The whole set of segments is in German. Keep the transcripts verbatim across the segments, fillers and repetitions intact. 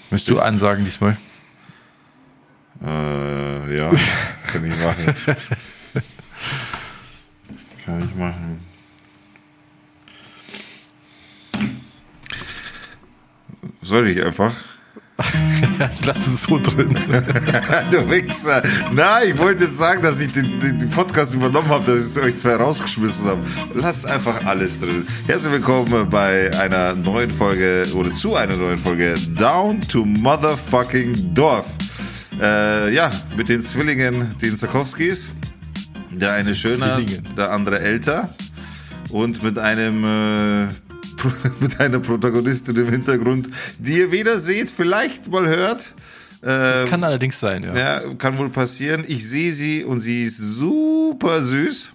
Willst du ansagen diesmal? Äh, ja, kann ich machen. Kann ich machen. Soll ich einfach? Ich lasse es so drin. Du Wichser. Nein, ich wollte jetzt sagen, dass ich den, den, den Podcast übernommen habe, dass ich euch zwei rausgeschmissen habe. Lass einfach alles drin. Herzlich willkommen bei einer neuen Folge oder zu einer neuen Folge Down to Motherfucking Dorf. Äh, ja, mit den Zwillingen, den Zakowskis. Der eine schöner, Zwillingen. Der andere älter. Und mit einem... Äh, mit einer Protagonistin im Hintergrund, die ihr weder seht, vielleicht mal hört. Das ähm, kann allerdings sein, ja. Ja, kann wohl passieren. Ich sehe sie und sie ist super süß.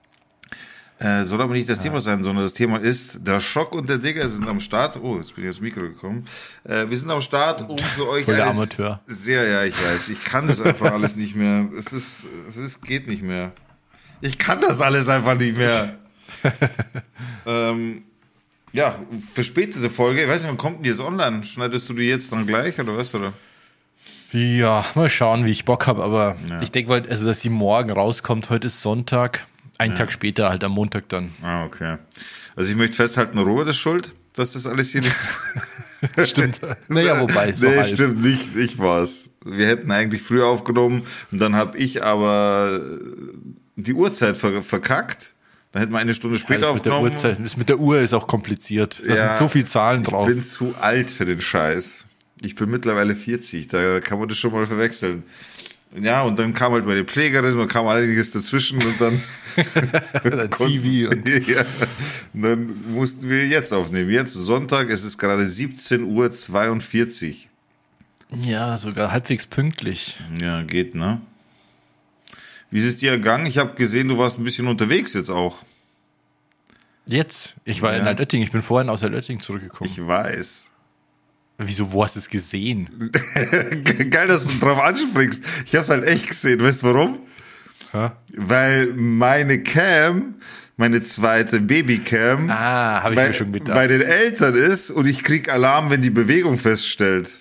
Äh, soll aber nicht das ja. Thema sein, sondern das Thema ist, der Schock und der Digger sind am Start. Oh, jetzt bin ich ins Mikro gekommen. Äh, wir sind am Start, um für euch Voll der alles... Amateur. Sehr, ja, ich weiß. Ich kann das einfach alles nicht mehr. Es ist, es ist, geht nicht mehr. Ich kann das alles einfach nicht mehr. ähm... Ja, verspätete Folge. Ich weiß nicht, wann kommt denn die jetzt online? Schneidest du die jetzt dann gleich oder was? Oder? Ja, mal schauen, wie ich Bock habe. Aber ja. ich denke mal, also, dass sie morgen rauskommt. Heute ist Sonntag. Einen ja. Tag später, halt am Montag dann. Ah, okay. Also ich möchte festhalten, Robert ist schuld, dass das alles hier nicht so... Das stimmt. Naja, wobei. So nee, halt. Stimmt nicht. Ich war's. Wir hätten eigentlich früher aufgenommen und dann habe ich aber die Uhrzeit ver- verkackt. Dann hätten wir eine Stunde später ja, aufgenommen. Mit der, Uhrzeit, das mit der Uhr ist auch kompliziert. Da ja, sind so viele Zahlen drauf. Ich bin zu alt für den Scheiß. Ich bin mittlerweile vierzig, da kann man das schon mal verwechseln. Ja, und dann kam halt meine Pflegerin und kam einiges dazwischen und dann... dann Zivi und... ja, und dann mussten wir jetzt aufnehmen. Jetzt Sonntag, es ist gerade siebzehn Uhr zweiundvierzig. Ja, sogar halbwegs pünktlich. Ja, geht, ne? Wie ist es dir ergangen? Ich habe gesehen, du warst ein bisschen unterwegs jetzt auch. Jetzt? Ich war ja. in Altötting. Ich bin vorhin aus Altötting zurückgekommen. Ich weiß. Wieso, wo hast du es gesehen? Geil, dass du drauf anspringst. Ich habe es halt echt gesehen. Weißt du warum? Hä? Weil meine Cam, meine zweite Babycam, ah, habe ich bei, mir schon gedacht, bei den Eltern ist und ich krieg Alarm, wenn die Bewegung feststellt.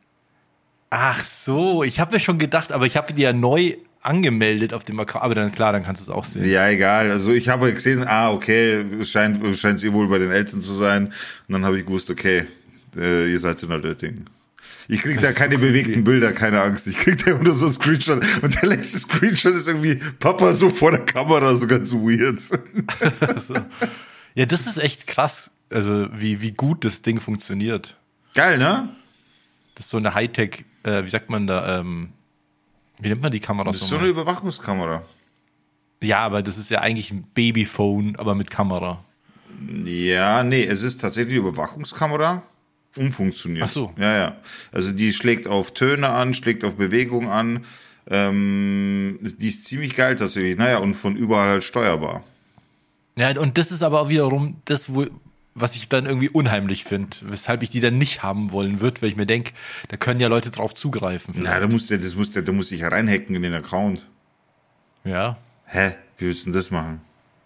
Ach so, ich habe mir schon gedacht, aber ich habe die ja neu angemeldet auf dem Account, aber dann klar, dann kannst du es auch sehen. Ja, egal. Also ich habe gesehen, ah, okay, es scheint scheint eh wohl bei den Eltern zu sein. Und dann habe ich gewusst, okay, äh, ihr seid in Altötting. Ich krieg da keine so bewegten Bilder, keine Angst. Ich krieg da immer nur so ein Screenshot. Und der letzte Screenshot ist irgendwie Papa so vor der Kamera, so ganz weird. so. Ja, das ist echt krass. Also wie, wie gut das Ding funktioniert. Geil, ne? Das ist so eine Hightech, äh, wie sagt man da, ähm, wie nennt man die Kamera? Das ist so eine Überwachungskamera. Ja, aber das ist ja eigentlich ein Babyphone, aber mit Kamera. Ja, nee, es ist tatsächlich eine Überwachungskamera, umfunktioniert. Ach so. Ja, ja. Also die schlägt auf Töne an, schlägt auf Bewegung an. Ähm, die ist ziemlich geil tatsächlich. Naja, und von überall halt steuerbar. Ja, und das ist aber auch wiederum das, wo... was ich dann irgendwie unheimlich finde, weshalb ich die dann nicht haben wollen würde, weil ich mir denke, da können ja Leute drauf zugreifen. Vielleicht. Na, da musst du, das musst du, da musst du dich ja reinhacken in den Account. Ja. Hä? Wie willst du denn das machen?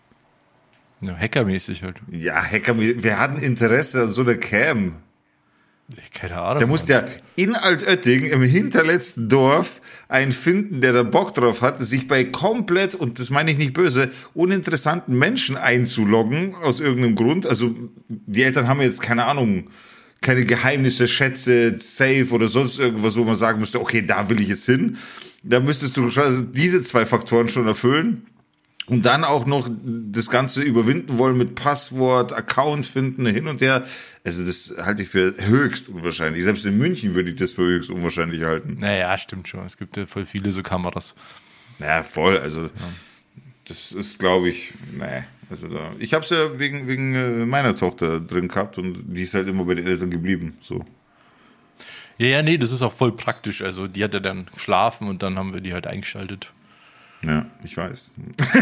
Ja, hackermäßig halt. Ja, hackermäßig. Wir hatten Interesse an so einer Cam. Keine Ahnung. Der muss ja in Altötting im hinterletzten Dorf einen finden, der da Bock drauf hat, sich bei komplett, und das meine ich nicht böse, uninteressanten Menschen einzuloggen, aus irgendeinem Grund. Also die Eltern haben jetzt, keine Ahnung, keine Geheimnisse, Schätze, Safe oder sonst irgendwas, wo man sagen müsste, okay, da will ich jetzt hin. Da müsstest du also diese zwei Faktoren schon erfüllen. Und dann auch noch das Ganze überwinden wollen mit Passwort, Account finden, hin und her. Also das halte ich für höchst unwahrscheinlich. Selbst in München würde ich das für höchst unwahrscheinlich halten. Naja, stimmt schon. Es gibt ja voll viele so Kameras. Naja, voll. Also ja. Das ist, glaube ich, nee. Also da, ich habe es ja wegen, wegen meiner Tochter drin gehabt und die ist halt immer bei den Eltern geblieben. So. Ja, ja, nee, das ist auch voll praktisch. Also die hat ja dann geschlafen und dann haben wir die halt eingeschaltet. Ja, ich weiß.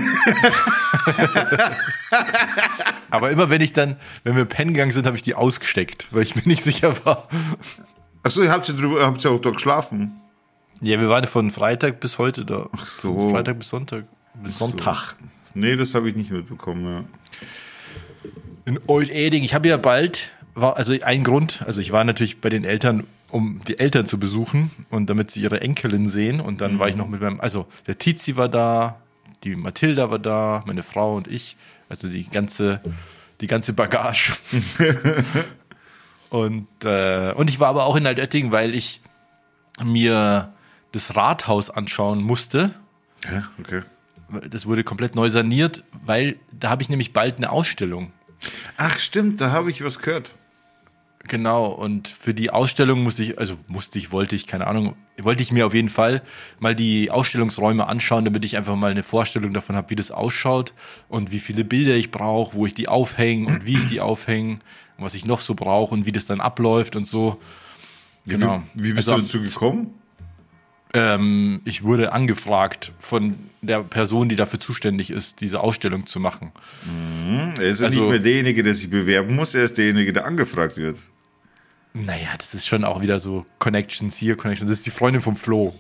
Aber immer wenn ich dann, wenn wir pennen gegangen sind, habe ich die ausgesteckt, weil ich mir nicht sicher war. Achso, ihr habt ja drüber, habt ja auch dort geschlafen? Ja, wir waren von Freitag bis heute da. Ach so. Von Freitag bis Sonntag. Bis Sonntag. So. Nee, das habe ich nicht mitbekommen, ja. In Old-Eding. Ich habe ja bald, war, also ein Grund, also ich war natürlich bei den Eltern um die Eltern zu besuchen und damit sie ihre Enkelin sehen. Und dann mhm. war ich noch mit meinem, also der Tizi war da, die Mathilda war da, meine Frau und ich, also die ganze, die ganze Bagage. und, äh, und ich war aber auch in Altötting, weil ich mir das Rathaus anschauen musste. Ja, okay. Das wurde komplett neu saniert, weil da habe ich nämlich bald eine Ausstellung. Ach stimmt, da habe ich was gehört. Genau, und für die Ausstellung musste ich, also musste ich, wollte ich, keine Ahnung, wollte ich mir auf jeden Fall mal die Ausstellungsräume anschauen, damit ich einfach mal eine Vorstellung davon habe, wie das ausschaut und wie viele Bilder ich brauche, wo ich die aufhänge und wie ich die aufhänge und was ich noch so brauche und wie das dann abläuft und so. Genau. Wie, wie bist also, du dazu gekommen? Ähm, ich wurde angefragt von der Person, die dafür zuständig ist, diese Ausstellung zu machen. Mhm. Er ist ja also, nicht mehr derjenige, der sich bewerben muss, er ist derjenige, der angefragt wird. Naja, das ist schon auch wieder so Connections hier, Connections. Das ist die Freundin vom Flo.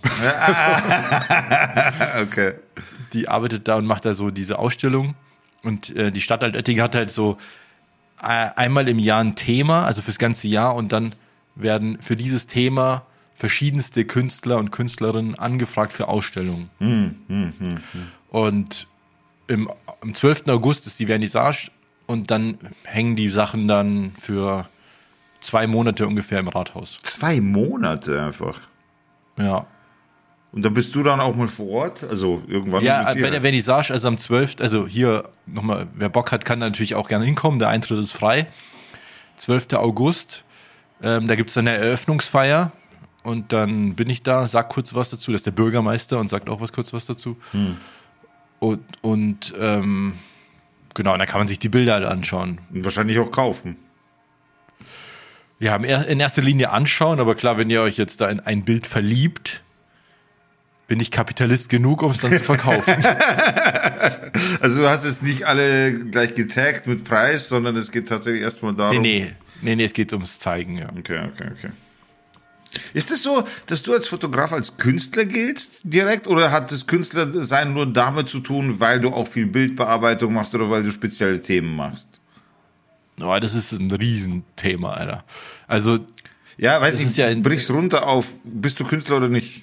Okay. Die arbeitet da und macht da so diese Ausstellung. Und äh, die Stadt Altötting hat halt so äh, einmal im Jahr ein Thema, also fürs ganze Jahr. Und dann werden für dieses Thema verschiedenste Künstler und Künstlerinnen angefragt für Ausstellungen. Hm, hm, hm, hm. Und im, am zwölften August ist die Vernissage und dann hängen die Sachen dann für zwei Monate ungefähr im Rathaus. Zwei Monate einfach? Ja. Und da bist du dann auch mal vor Ort? Also irgendwann? Ja, bei der Vernissage, also am zwölften Also hier nochmal, wer Bock hat, kann natürlich auch gerne hinkommen. Der Eintritt ist frei. zwölften August Ähm, da gibt es dann eine Eröffnungsfeier. Und dann bin ich da, sag kurz was dazu. Das ist der Bürgermeister und sagt auch was kurz was dazu. Hm. Und, und ähm, genau, und dann kann man sich die Bilder halt anschauen. Und wahrscheinlich auch kaufen. Ja, in erster Linie anschauen, aber klar, wenn ihr euch jetzt da in ein Bild verliebt, bin ich Kapitalist genug, um es dann zu verkaufen. Also du hast jetzt nicht alle gleich getaggt mit Preis, sondern es geht tatsächlich erstmal darum... Nee, nee, nee, nee, es geht ums Zeigen, ja. Okay, okay, okay. Ist es so, dass du als Fotograf als Künstler giltst direkt oder hat das Künstlersein nur damit zu tun, weil du auch viel Bildbearbeitung machst oder weil du spezielle Themen machst? Oh, das ist ein Riesenthema, Alter. Also ja, weiß ich, ja brich's runter auf, bist du Künstler oder nicht?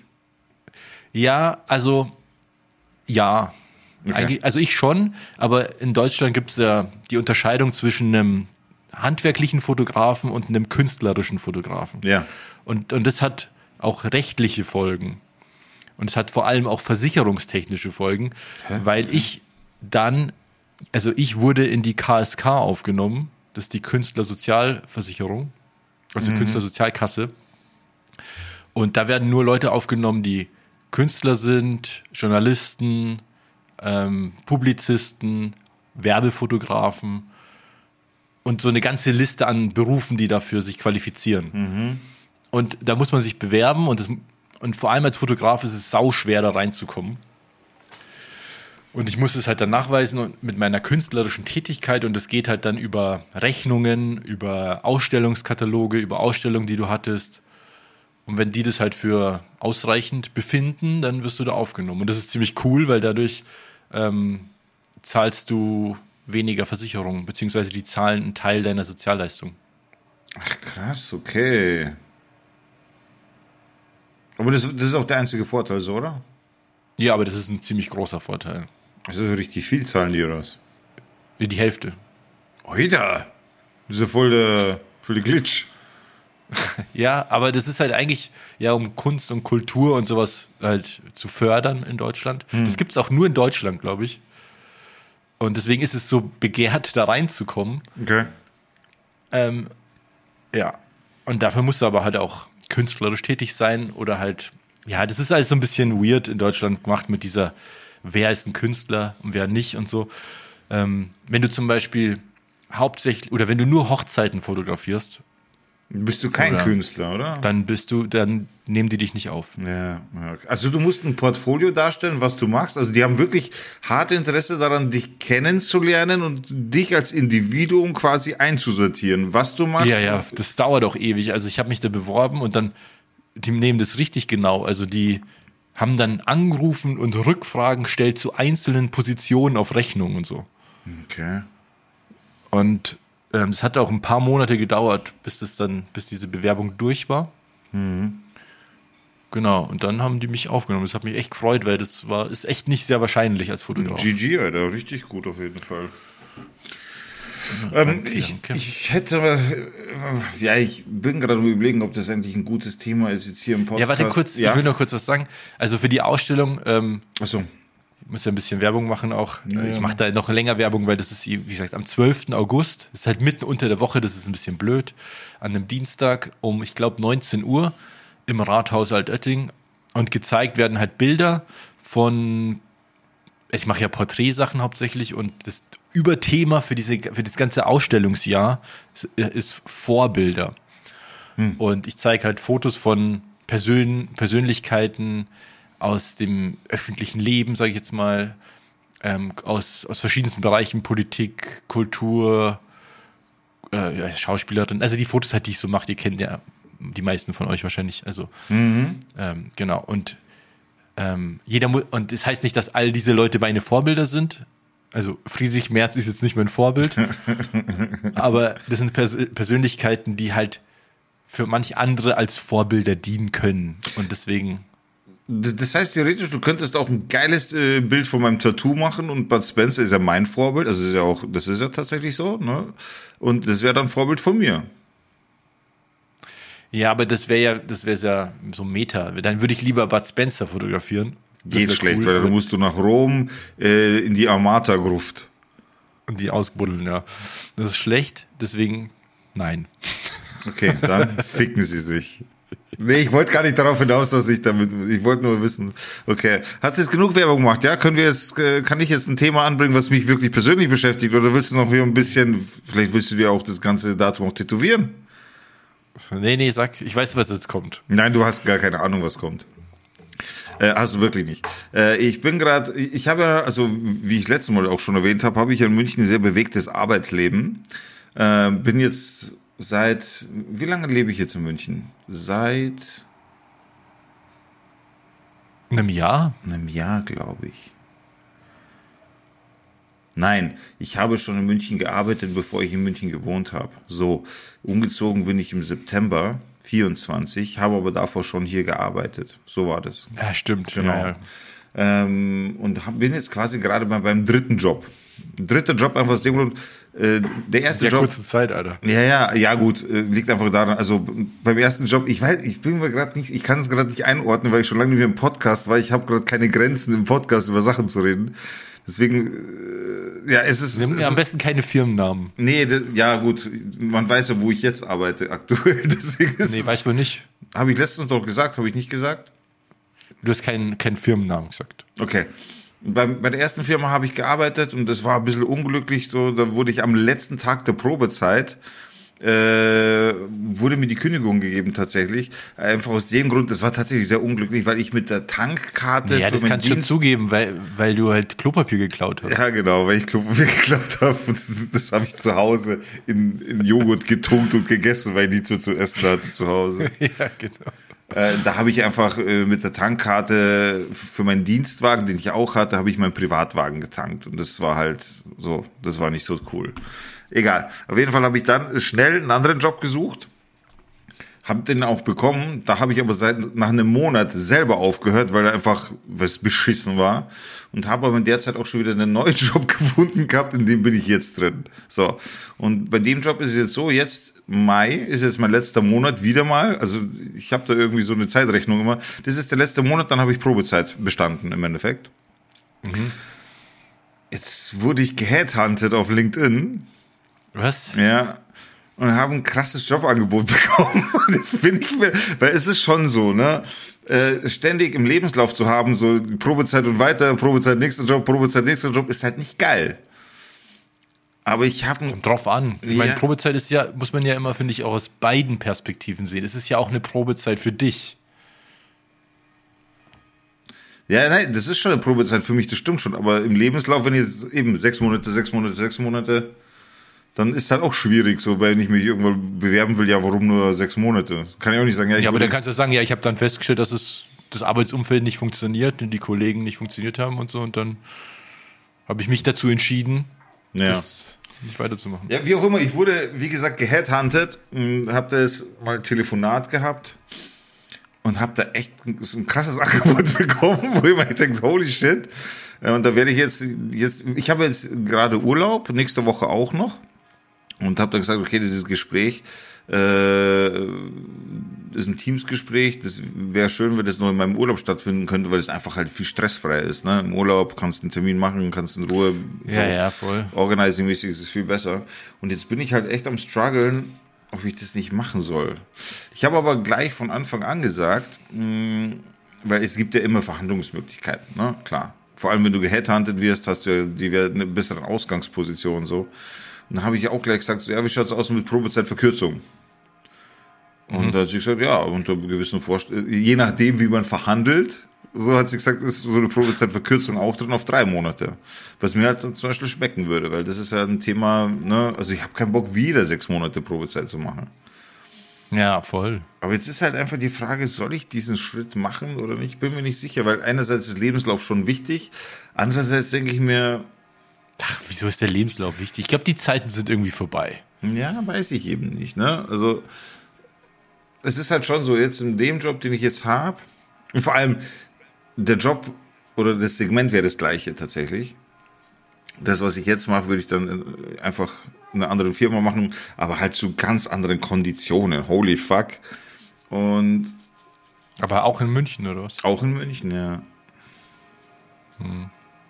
Ja, also ja, okay. Eigentlich, also ich schon, aber in Deutschland gibt es ja die Unterscheidung zwischen einem handwerklichen Fotografen und einem künstlerischen Fotografen. Ja. Und, und das hat auch rechtliche Folgen. Und es hat vor allem auch versicherungstechnische Folgen, Hä? weil ich dann, also ich wurde in die K S K aufgenommen, das ist die Künstlersozialversicherung, also die mhm. Künstlersozialkasse. Und da werden nur Leute aufgenommen, die Künstler sind, Journalisten, ähm, Publizisten, Werbefotografen und so eine ganze Liste an Berufen, die dafür sich qualifizieren. Mhm. Und da muss man sich bewerben und, das, und vor allem als Fotograf ist es sauschwer, da reinzukommen. Und ich muss es halt dann nachweisen mit meiner künstlerischen Tätigkeit und das geht halt dann über Rechnungen, über Ausstellungskataloge, über Ausstellungen, die du hattest. Und wenn die das halt für ausreichend befinden, dann wirst du da aufgenommen. Und das ist ziemlich cool, weil dadurch ähm, zahlst du weniger Versicherungen, beziehungsweise die zahlen einen Teil deiner Sozialleistung. Ach krass, okay. Aber das, das ist auch der einzige Vorteil, so, oder? Ja, aber das ist ein ziemlich großer Vorteil. Also richtig viel zahlen die, oder was? Die Hälfte. Oida! Das ist ja voll der, voll der Glitch. Ja, aber das ist halt eigentlich, ja, um Kunst und Kultur und sowas halt zu fördern in Deutschland. Hm. Das gibt es auch nur in Deutschland, glaube ich. Und deswegen ist es so begehrt, da reinzukommen. Okay. Ähm, ja. Und dafür musst du aber halt auch künstlerisch tätig sein oder halt, ja, das ist alles so ein bisschen weird in Deutschland gemacht mit dieser, wer ist ein Künstler und wer nicht und so. Ähm, wenn du zum Beispiel hauptsächlich, oder wenn du nur Hochzeiten fotografierst, bist du kein oder Künstler, oder? Dann bist du, dann nehmen die dich nicht auf. Ja, okay. Also du musst ein Portfolio darstellen, was du machst. Also die haben wirklich hart Interesse daran, dich kennenzulernen und dich als Individuum quasi einzusortieren, was du machst. Ja, ja, das dauert auch ewig. Also ich habe mich da beworben und dann, die nehmen das richtig genau. Also die haben dann angerufen und Rückfragen gestellt zu einzelnen Positionen auf Rechnung und so. Okay. Und es ähm, hat auch ein paar Monate gedauert, bis das dann, bis diese Bewerbung durch war. Mhm. Genau, und dann haben die mich aufgenommen. Das hat mich echt gefreut, weil das war, ist echt nicht sehr wahrscheinlich als Fotograf. G G, Alter, richtig gut auf jeden Fall. Ja, ähm, danke, ich, danke. ich hätte, äh, ja, ich bin gerade überlegen, ob das eigentlich ein gutes Thema ist jetzt hier im Podcast. Ja, warte kurz, ja? Ich will noch kurz was sagen. Also für die Ausstellung, ähm, Ach so. Ich muss ja ein bisschen Werbung machen auch. Ja, ich ja. mache da noch länger Werbung, weil das ist, wie gesagt, am zwölften August. Das ist halt mitten unter der Woche, das ist ein bisschen blöd. An einem Dienstag um, ich glaube, neunzehn Uhr im Rathaus Altötting. Und gezeigt werden halt Bilder von, ich mache ja Porträtsachen hauptsächlich und das Überthema für, diese, für das ganze Ausstellungsjahr ist, ist Vorbilder. Hm. Und ich zeige halt Fotos von Persön- Persönlichkeiten aus dem öffentlichen Leben, sage ich jetzt mal, ähm, aus, aus verschiedensten Bereichen, Politik, Kultur, äh, ja, Schauspielerin. Also die Fotos halt, die ich so mache, die kennen ja die meisten von euch wahrscheinlich. Also Mhm. ähm, genau. Und ähm, jeder mu- und das heißt nicht, dass all diese Leute meine Vorbilder sind. Also Friedrich Merz ist jetzt nicht mein Vorbild, aber das sind Pers- Persönlichkeiten, die halt für manch andere als Vorbilder dienen können. Und deswegen. Das heißt theoretisch, du könntest auch ein geiles äh, Bild von meinem Tattoo machen und Bud Spencer ist ja mein Vorbild, also ist ja auch, das ist ja tatsächlich so, ne? Und das wäre dann Vorbild von mir. Ja, aber das wäre ja, das wäre ja so Meta. Dann würde ich lieber Bud Spencer fotografieren. Das Geht schlecht, cool, weil dann musst du nach Rom äh, in die Armata-Gruft. Und die ausbuddeln, ja. Das ist schlecht, deswegen nein. Okay, dann ficken sie sich. Nee, ich wollte gar nicht darauf hinaus, dass ich damit, ich wollte nur wissen, okay, hast du jetzt genug Werbung gemacht, ja? Können wir jetzt, kann ich jetzt ein Thema anbringen, was mich wirklich persönlich beschäftigt, oder willst du noch hier ein bisschen, vielleicht willst du dir auch das ganze Datum auch tätowieren? Nee, nee, sag, ich weiß, was jetzt kommt. Nein, du hast gar keine Ahnung, was kommt. Äh, hast du wirklich nicht. Äh, ich bin gerade, ich habe ja, also wie ich letztes Mal auch schon erwähnt habe, habe ich in München ein sehr bewegtes Arbeitsleben. Äh, bin jetzt seit, wie lange lebe ich jetzt in München? Seit einem Jahr? einem Jahr, glaube ich. Nein, ich habe schon in München gearbeitet, bevor ich in München gewohnt habe. So, umgezogen bin ich im September vierundzwanzig, habe aber davor schon hier gearbeitet. So war das. Ja, stimmt. Genau. Ja, ja. Ähm, und hab, bin jetzt quasi gerade mal beim dritten Job. Dritter Job einfach aus dem Grund, äh, der erste Sehr Job. kurze Zeit, Alter. Ja, ja, ja gut, äh, liegt einfach daran, also beim ersten Job, ich weiß, ich bin mir gerade nicht, ich kann es gerade nicht einordnen, weil ich schon lange nicht mehr im Podcast war, ich habe gerade keine Grenzen im Podcast über Sachen zu reden. Deswegen, äh, ja, es ist... Nimm mir am besten keine Firmennamen. Nee, das, ja gut, man weiß ja, wo ich jetzt arbeite aktuell, deswegen ist Nee, weiß man nicht. Habe ich letztens doch gesagt, habe ich nicht gesagt? Du hast keinen keinen Firmennamen gesagt. Okay. Bei, bei der ersten Firma habe ich gearbeitet und das war ein bisschen unglücklich, so, da wurde ich am letzten Tag der Probezeit, äh, wurde mir die Kündigung gegeben tatsächlich, einfach aus dem Grund, das war tatsächlich sehr unglücklich, weil ich mit der Tankkarte Ja, für das meinen kannst du schon Dienst, zugeben, weil, weil du halt Klopapier geklaut hast. ja genau, weil ich Klopapier geklaut habe, das habe ich zu Hause in, in Joghurt getunkt und gegessen, weil ich nichts mehr zu essen hatte zu Hause. Ja, genau. Äh, da habe ich einfach äh, mit der Tankkarte für meinen Dienstwagen, den ich auch hatte, habe ich meinen Privatwagen getankt. Und das war halt so, das war nicht so cool. Egal. Auf jeden Fall habe ich dann schnell einen anderen Job gesucht. Habe den auch bekommen. Da habe ich aber seit nach einem Monat selber aufgehört, weil er einfach was beschissen war. Und habe aber in der Zeit auch schon wieder einen neuen Job gefunden gehabt, in dem bin ich jetzt drin. So. Und bei dem Job ist es jetzt so, jetzt Mai ist jetzt mein letzter Monat wieder mal. Also ich habe da irgendwie so eine Zeitrechnung immer. Das ist der letzte Monat, dann habe ich Probezeit bestanden im Endeffekt. Mhm. Jetzt wurde ich geheadhuntet auf LinkedIn. Was? Ja. Und habe ein krasses Jobangebot bekommen. Das bin ich mir, weil es ist schon so, ne? Äh, ständig im Lebenslauf zu haben, so Probezeit und weiter, Probezeit, nächster Job, Probezeit, nächster Job, ist halt nicht geil. Aber ich habe Kommt drauf an. Ich ja. meine, Probezeit ist ja, muss man ja immer, finde ich, auch aus beiden Perspektiven sehen. Es ist ja auch eine Probezeit für dich. Ja, nein, das ist schon eine Probezeit für mich, das stimmt schon. Aber im Lebenslauf, wenn jetzt eben sechs Monate, sechs Monate, sechs Monate, dann ist halt auch schwierig, so, wenn ich mich irgendwann bewerben will, ja, warum nur sechs Monate? Kann ich auch nicht sagen, ja, ich Ja, aber würde- dann kannst du sagen, ja, ich habe dann festgestellt, dass es das Arbeitsumfeld nicht funktioniert und die Kollegen nicht funktioniert haben und so. Und dann habe ich mich dazu entschieden, ja. das nicht weiterzumachen. Ja, wie auch immer, ich wurde, wie gesagt, geheadhuntet, habe das mal ein Telefonat gehabt und habe da echt ein, so ein krasses Angebot bekommen, wo ich mir denke, holy shit. Und da werde ich jetzt, jetzt ich habe jetzt gerade Urlaub, nächste Woche auch noch. Und habe dann gesagt, okay, dieses Gespräch äh, ist ein Teamsgespräch. Das wäre schön, wenn das nur in meinem Urlaub stattfinden könnte, weil es einfach halt viel stressfrei ist. Ne? Im Urlaub kannst du einen Termin machen, kannst in Ruhe. Ja, so, ja, voll. Organizing-mäßig ist es viel besser. Und jetzt bin ich halt echt am struggeln, ob ich das nicht machen soll. Ich habe aber gleich von Anfang an gesagt, mh, weil es gibt ja immer Verhandlungsmöglichkeiten, ne? Klar. Vor allem, wenn du geheadhuntet wirst, hast du ja die, eine bessere Ausgangsposition so. Und dann habe ich auch gleich gesagt, so, ja, wie schaut's aus mit Probezeitverkürzung? Und mhm. da hat sie gesagt, ja, unter gewissen Vorstellungen, je nachdem, wie man verhandelt, so hat sie gesagt, ist so eine Probezeitverkürzung auch drin auf drei Monate. Was mir halt zum Beispiel schmecken würde, weil das ist ja ein Thema, ne, also ich habe keinen Bock, wieder sechs Monate Probezeit zu machen. Ja, voll. Aber jetzt ist halt einfach die Frage, soll ich diesen Schritt machen oder nicht? Ich bin mir nicht sicher, weil einerseits ist Lebenslauf schon wichtig, andererseits denke ich mir, ach, wieso ist der Lebenslauf wichtig? Ich glaube, die Zeiten sind irgendwie vorbei. Ja, weiß ich eben nicht, ne? Also, es ist halt schon so, jetzt in dem Job, den ich jetzt habe, und vor allem der Job oder das Segment wäre das gleiche tatsächlich. Das, was ich jetzt mache, würde ich dann einfach in einer anderen Firma machen, aber halt zu ganz anderen Konditionen. Holy fuck. Und aber auch in München, oder was? Auch in München, ja. Hm.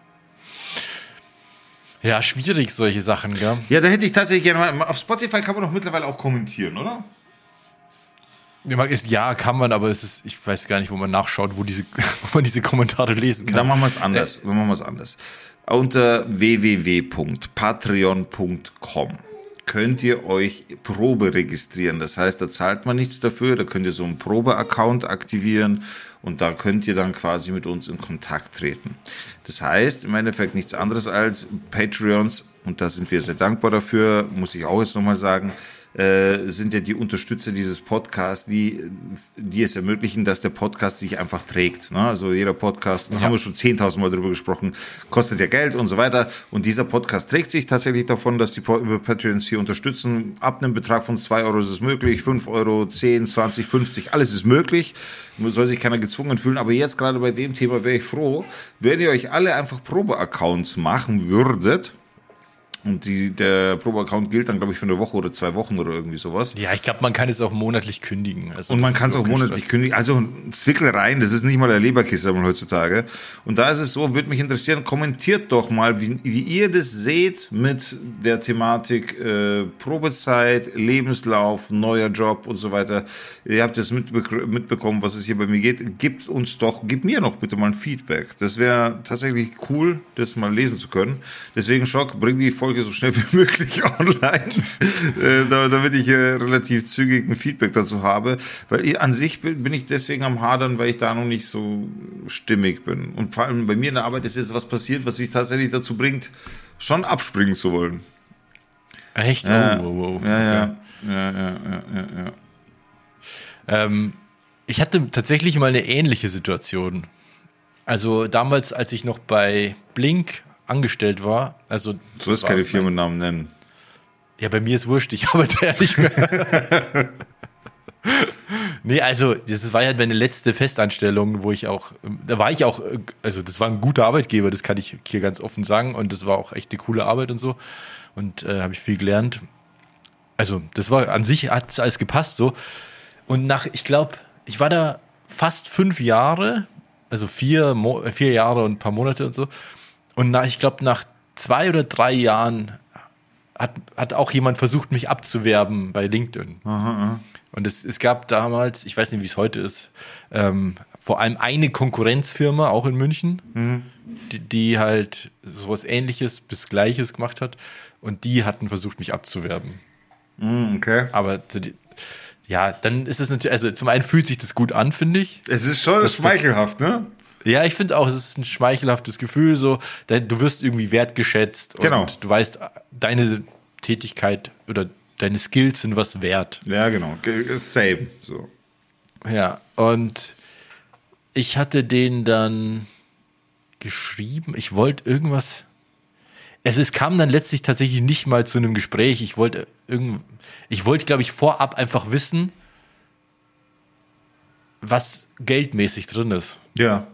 Ja, schwierig, solche Sachen, gell? Ja, da hätte ich tatsächlich gerne mal. Auf Spotify kann man doch mittlerweile auch kommentieren, oder? Ja, kann man, aber es ist, ich weiß gar nicht, wo man nachschaut, wo, diese, wo man diese Kommentare lesen kann. Dann machen wir es anders. Dann machen wir es anders. Unter w w w punkt patreon punkt com könnt ihr euch Probe registrieren. Das heißt, da zahlt man nichts dafür. Da könnt ihr so einen Probe-Account aktivieren und da könnt ihr dann quasi mit uns in Kontakt treten. Das heißt, im Endeffekt nichts anderes als Patreons, und da sind wir sehr dankbar dafür, muss ich auch jetzt nochmal sagen, äh, sind ja die Unterstützer dieses Podcasts, die, die es ermöglichen, dass der Podcast sich einfach trägt. Ne? Also jeder Podcast, da ja. haben wir schon zehntausend Mal drüber gesprochen, kostet ja Geld und so weiter. Und dieser Podcast trägt sich tatsächlich davon, dass die über Patreons hier unterstützen. Ab einem Betrag von zwei Euro ist es möglich, fünf Euro, zehn, zwanzig, fünfzig, alles ist möglich. Soll sich keiner gezwungen fühlen. Aber jetzt gerade bei dem Thema wäre ich froh, wenn ihr euch alle einfach Probe-Accounts machen würdet. Und die, der Probe-Account gilt dann, glaube ich, für eine Woche oder zwei Wochen oder irgendwie sowas. Ja, ich glaube, man kann es auch monatlich kündigen. Also und man kann es auch monatlich Stress. kündigen. Also Zwickel rein, das ist nicht mal der Leberkiste heutzutage. Und da ist es so, würde mich interessieren, kommentiert doch mal, wie, wie ihr das seht mit der Thematik äh, Probezeit, Lebenslauf, neuer Job und so weiter. Ihr habt jetzt mitbe- mitbekommen, was es hier bei mir geht. Gebt uns doch, gebt mir noch bitte mal ein Feedback. Das wäre tatsächlich cool, das mal lesen zu können. Deswegen, Schock, bring die Folge so schnell wie möglich online, äh, damit ich äh, relativ zügig ein Feedback dazu habe, weil ich, an sich bin, bin ich deswegen am Hadern, weil ich da noch nicht so stimmig bin. Und vor allem bei mir in der Arbeit ist jetzt was passiert, was mich tatsächlich dazu bringt, schon abspringen zu wollen. Echt? Ja, oh, wow, wow. Ja, ja, ja, ja, ja, ja, ja. Ähm, ich hatte tatsächlich mal eine ähnliche Situation. Also damals, als ich noch bei Blink angestellt war, also du sollst keine Firmennamen nennen. Ja, bei mir ist wurscht, ich arbeite ja nicht mehr. Nee, also das war ja meine letzte Festanstellung, wo ich auch, da war ich auch, also das war ein guter Arbeitgeber, das kann ich hier ganz offen sagen, und das war auch echt eine coole Arbeit und so, und äh, habe ich viel gelernt. Also das war, an sich hat es alles gepasst so, und nach, ich glaube, ich war da fast fünf Jahre, also vier, Mo- vier Jahre und ein paar Monate und so. Und nach, ich glaube, nach zwei oder drei Jahren hat, hat auch jemand versucht, mich abzuwerben bei LinkedIn. Aha, aha. Und es, es gab damals, ich weiß nicht, wie es heute ist, ähm, vor allem eine Konkurrenzfirma, auch in München, mhm. die, die halt sowas Ähnliches bis Gleiches gemacht hat. Und die hatten versucht, mich abzuwerben. Mhm, okay. Aber ja, dann ist es natürlich, also zum einen fühlt sich das gut an, finde ich. Es ist schon schmeichelhaft, ne? Ja, ich finde auch, es ist ein schmeichelhaftes Gefühl, so, du wirst irgendwie wertgeschätzt, genau. Und du weißt, deine Tätigkeit oder deine Skills sind was wert. Ja, genau. Same. So. Ja, und ich hatte denen dann geschrieben, ich wollte irgendwas. Also es kam dann letztlich tatsächlich nicht mal zu einem Gespräch. Ich wollte irgend, ich wollte, glaube ich, vorab einfach wissen, was geldmäßig drin ist. Ja.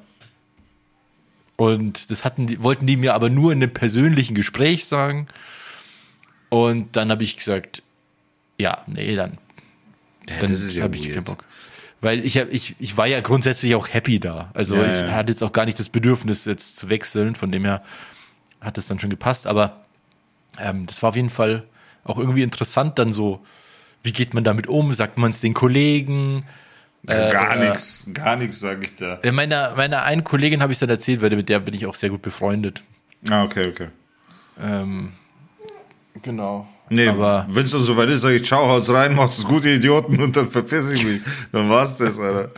Und das hatten die, wollten die mir aber nur in einem persönlichen Gespräch sagen. Und dann habe ich gesagt, ja, nee, dann, ja, dann ja habe ich keinen Bock. Weil ich, ich, ich war ja grundsätzlich auch happy da. Also ja, ich ja. hatte jetzt auch gar nicht das Bedürfnis, jetzt zu wechseln. Von dem her hat das dann schon gepasst. Aber ähm, das war auf jeden Fall auch irgendwie interessant dann so, wie geht man damit um? Sagt man es den Kollegen? Ja, Äh, gar oder- nichts, gar nichts, sage ich da. Äh, Meiner, meiner einen Kollegin habe ich dann erzählt, weil mit der bin ich auch sehr gut befreundet. Ah, okay, okay. Ähm, genau. Nee, Aber wenn es dann soweit ist, sage ich, ciao, haut's rein, macht's gut, ihr Idioten, und dann verpiss ich mich. Dann war's das, Alter.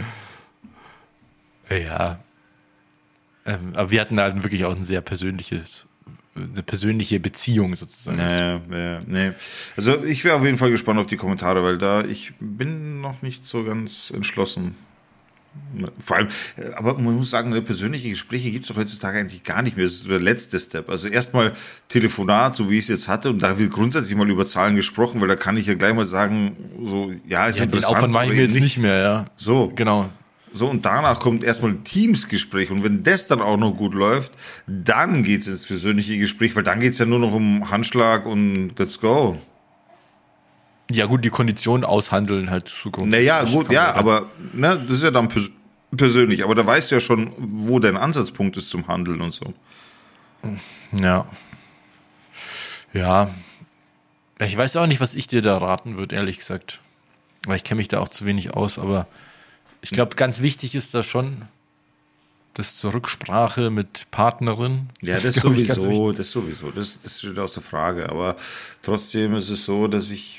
ja. Ähm, aber wir hatten halt wirklich auch ein sehr persönliches, eine persönliche Beziehung sozusagen. Naja, ja, nee. Also ich wäre auf jeden Fall gespannt auf die Kommentare, weil da, ich bin noch nicht so ganz entschlossen. Vor allem, äh, aber man muss sagen, persönliche Gespräche gibt es doch heutzutage eigentlich gar nicht mehr. Das ist der letzte Step. Also erstmal Telefonat, so wie ich es jetzt hatte, und da wird grundsätzlich mal über Zahlen gesprochen, weil da kann ich ja gleich mal sagen, so, ja, ist Ja, den interessant. Aufwand mache ich oder mir eben jetzt nicht mehr, ja. So, Genau. so, und danach kommt erstmal ein Teamsgespräch. Und wenn das dann auch noch gut läuft, dann geht's ins persönliche Gespräch, weil dann geht's ja nur noch um Handschlag und let's go. Ja, gut, die Konditionen aushandeln halt Zukunft. Naja, gut, ja, aber ne, das ist ja dann pers persönlich. Aber da weißt du ja schon, wo dein Ansatzpunkt ist zum Handeln und so. Ja. Ja. Ich weiß auch nicht, was ich dir da raten würde, ehrlich gesagt. Weil ich kenne mich da auch zu wenig aus, aber ich glaube, ganz wichtig ist da schon das zur Rücksprache mit Partnerin. Ja, das, ist, das glaub ich, ganz sowieso, wichtig. das sowieso, das, das steht außer Frage. Aber trotzdem ist es so, dass ich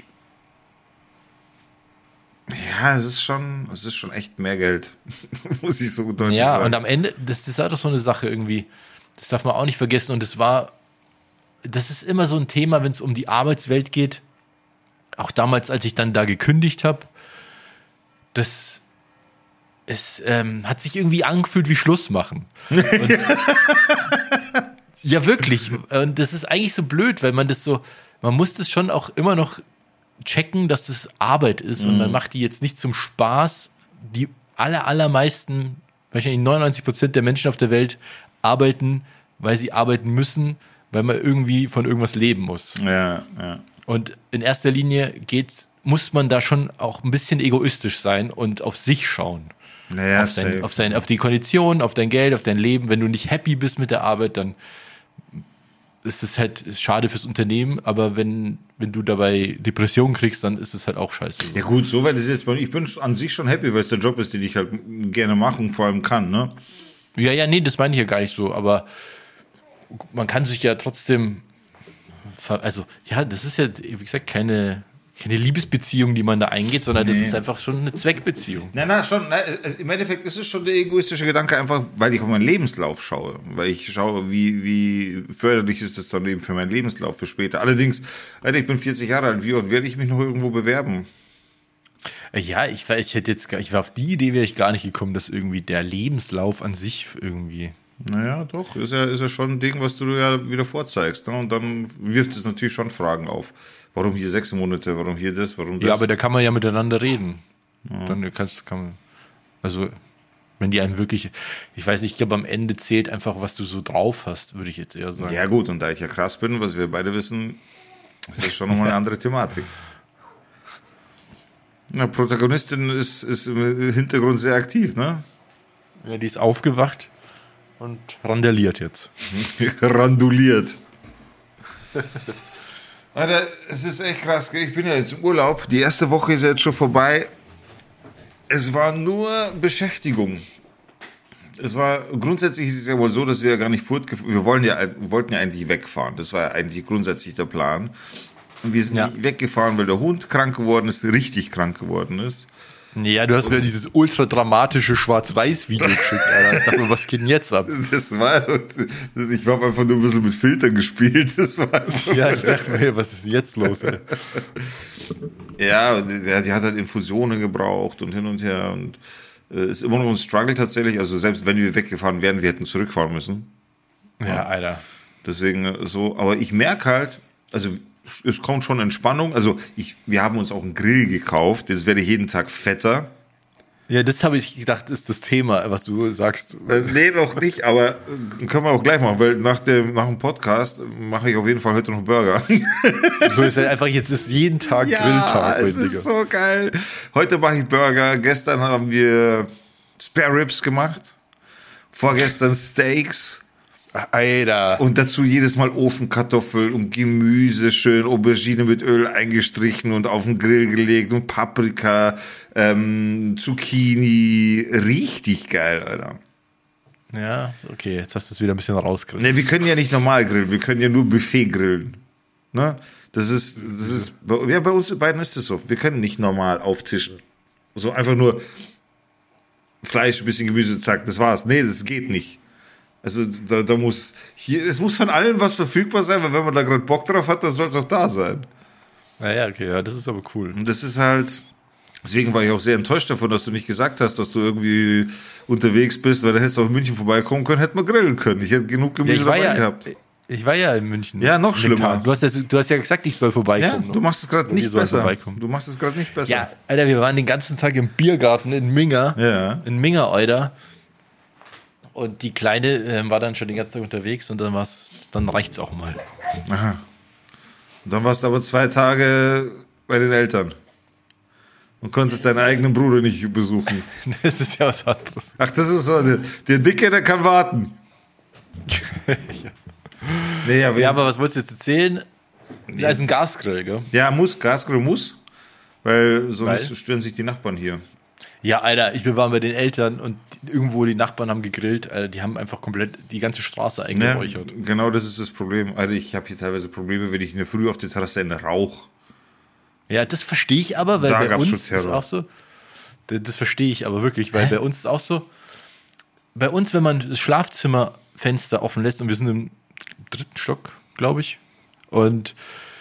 ja, es ist schon, es ist schon echt mehr Geld, muss ich so deutlich Ja, sagen. und am Ende, das, das war doch so eine Sache irgendwie, das darf man auch nicht vergessen. Und das war, das ist immer so ein Thema, wenn es um die Arbeitswelt geht. Auch damals, als ich dann da gekündigt habe, das es ähm, hat sich irgendwie angefühlt wie Schluss machen. Und, ja, wirklich. Und das ist eigentlich so blöd, weil man das so, man muss das schon auch immer noch checken, dass das Arbeit ist, und man macht die jetzt nicht zum Spaß. Die aller, allermeisten, wahrscheinlich neunundneunzig Prozent der Menschen auf der Welt arbeiten, weil sie arbeiten müssen, weil man irgendwie von irgendwas leben muss. Ja, ja. Und in erster Linie geht's, muss man da schon auch ein bisschen egoistisch sein und auf sich schauen. Naja, auf, sein, safe. auf, sein, auf die Konditionen, auf dein Geld, auf dein Leben. Wenn du nicht happy bist mit der Arbeit, dann ist es halt ist schade fürs Unternehmen, aber wenn, wenn du dabei Depressionen kriegst, dann ist es halt auch scheiße. Ja gut, soweit ist jetzt bei mir. Ich bin an sich schon happy, weil es der Job ist, den ich halt gerne mache und vor allem kann, ne? Ja, ja, nee, das meine ich ja gar nicht so, aber man kann sich ja trotzdem, ver- also ja, das ist ja, wie gesagt, keine, keine Liebesbeziehung, die man da eingeht, sondern das Nee. ist einfach schon eine Zweckbeziehung. Na, na, schon. Na, im Endeffekt ist es schon der egoistische Gedanke, einfach, weil ich auf meinen Lebenslauf schaue. Weil ich schaue, wie, wie förderlich ist das dann eben für meinen Lebenslauf für später. Allerdings, Alter, ich bin vierzig Jahre alt, wie oft werde ich mich noch irgendwo bewerben? Ja, ich, war- ich hätte jetzt gar, ich war auf die Idee wäre ich gar nicht gekommen, dass irgendwie der Lebenslauf an sich irgendwie. Naja, doch, ist ja, ist ja schon ein Ding, was du ja wieder vorzeigst. Ne? Und dann wirft es natürlich schon Fragen auf. Warum hier sechs Monate, warum hier das, warum das? Ja, aber da kann man ja miteinander reden. Dann kannst kann man, also wenn die einen wirklich, ich weiß nicht, ich glaube am Ende zählt einfach, was du so drauf hast, würde ich jetzt eher sagen. Ja gut, und da ich ja krass bin, was wir beide wissen, ist das schon nochmal eine andere Thematik. Na, Protagonistin ist, ist im Hintergrund sehr aktiv, ne? Ja, die ist aufgewacht und randaliert jetzt. Randuliert. Alter, es ist echt krass, gell? Ich bin ja jetzt im Urlaub. Die erste Woche ist jetzt schon vorbei. Es war nur Beschäftigung. Es war, grundsätzlich ist es ja wohl so, dass wir ja gar nicht fortgefahren, wir wollen ja, wollten ja eigentlich wegfahren. Das war ja eigentlich grundsätzlich der Plan. Und wir sind Ja. nicht weggefahren, weil der Hund krank geworden ist, richtig krank geworden ist. Ja, du hast mir dieses ultra dramatische Schwarz-Weiß-Video geschickt, Alter. Ich dachte mir, was geht denn jetzt ab? Das war, das, ich habe einfach nur ein bisschen mit Filtern gespielt. Das war einfach, Ja, ich dachte mir, was ist jetzt los, ey? ja, die, die hat halt Infusionen gebraucht und hin und her und äh, ist immer noch ein Struggle tatsächlich. Also selbst wenn wir weggefahren wären, wir hätten zurückfahren müssen. Ja, Alter. Deswegen äh, so, aber ich merke halt, also es kommt schon Entspannung. Also ich, wir haben uns auch einen Grill gekauft. Das werde jeden Tag fetter. Ja, das habe ich gedacht, ist das Thema, was du sagst. Äh, nee, noch nicht, aber äh, können wir auch gleich machen, weil nach dem, nach dem Podcast mache ich auf jeden Fall heute noch Burger. So ist halt einfach, jetzt ist jeden Tag Ja, Grilltag. es heute, ist Digga. so geil. Heute mache ich Burger, gestern haben wir Spare Ribs gemacht, vorgestern Steaks. Alter. Und dazu jedes Mal Ofenkartoffeln und Gemüse, schön Aubergine mit Öl eingestrichen und auf den Grill gelegt und Paprika, ähm, Zucchini. Richtig geil, Alter. Ja, okay, jetzt hast du es wieder ein bisschen rausgerissen. Ne, wir können ja nicht normal grillen, wir können ja nur Buffet grillen. Ne? Das ist, das ist, ja, bei uns beiden ist es so. Wir können nicht normal auftischen. So einfach nur Fleisch, ein bisschen Gemüse, zack, das war's. Nee, das geht nicht. Also da, da muss hier, es muss von allem was verfügbar sein, weil wenn man da gerade Bock drauf hat, dann soll es auch da sein. Naja, okay, ja, das ist aber cool. Und das ist halt, deswegen war ich auch sehr enttäuscht davon, dass du nicht gesagt hast, dass du irgendwie unterwegs bist, weil da hättest du auch in München vorbeikommen können, hätten wir grillen können. Ich hätte genug Ja, Gemüse ich, war dabei ja, gehabt. ich war ja in München. Ja, noch An dem schlimmer. Tag. Du hast, ja, du hast ja gesagt, ich soll Ja, vorbeikommen. du machst es gerade Wir nicht sollen besser. vorbeikommen. Du machst es gerade nicht besser. Ja, Alter, wir waren den ganzen Tag im Biergarten in Minga. Ja. In Minga, Alter. Und die Kleine äh, war dann schon den ganzen Tag unterwegs und dann war's, dann reicht's auch mal. Aha. Und dann warst du aber zwei Tage bei den Eltern und konntest deinen eigenen Bruder nicht besuchen. Das ist ja was anderes. Ach, das ist so, der, der Dicke, der kann warten. ja. Nee, aber ja, aber was wolltest du jetzt erzählen? Da ist ein Gasgrill, gell? ja, muss, Gasgrill muss, weil sonst Weil? stören sich die Nachbarn hier. Ja, Alter, ich, wir waren bei den Eltern und irgendwo die Nachbarn haben gegrillt. Alter, die haben einfach komplett die ganze Straße Ja, eingeräuchert. genau, das ist das Problem. Alter, ich habe hier teilweise Probleme, wenn ich in der Früh auf der Terrasse in Rauch. Ja, das verstehe ich aber, weil Da bei gab's uns schon ist Terror. auch so. Das, das verstehe ich aber wirklich, weil bei uns ist auch so. Bei uns, wenn man das Schlafzimmerfenster offen lässt und wir sind im dritten Stock, glaube ich, und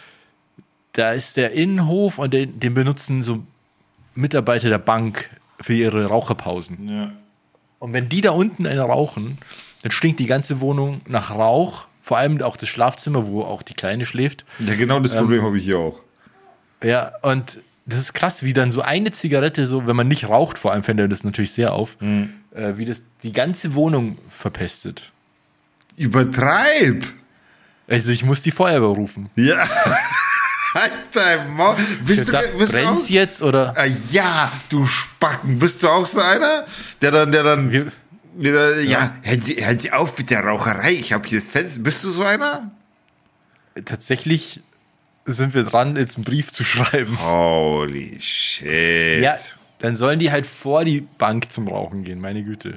da ist der Innenhof und den, den benutzen so Mitarbeiter der Bank für ihre Raucherpausen. Ja. Und wenn die da unten eine rauchen, dann stinkt die ganze Wohnung nach Rauch, vor allem auch das Schlafzimmer, wo auch die Kleine schläft. Ja, genau das Problem habe ich hier auch. Ja, und das ist krass, wie dann so eine Zigarette, so, wenn man nicht raucht, vor allem fällt einem das natürlich sehr auf, Mhm. äh, wie das die ganze Wohnung verpestet. Übertreib! Also ich muss die Feuerwehr rufen. Ja. Halt dein Maul. Bist Da du, bist du auch, brennt's jetzt oder? Ah, ja, du Spacken. Bist du auch so einer, der dann, der dann, Wir, der, ja, hören Sie, hören Sie auf mit der Raucherei. Ich habe hier das Fenster. Bist du so einer? tatsächlich sind wir dran, jetzt einen Brief zu schreiben. Holy shit. Ja, dann sollen die halt vor die Bank zum Rauchen gehen, meine Güte.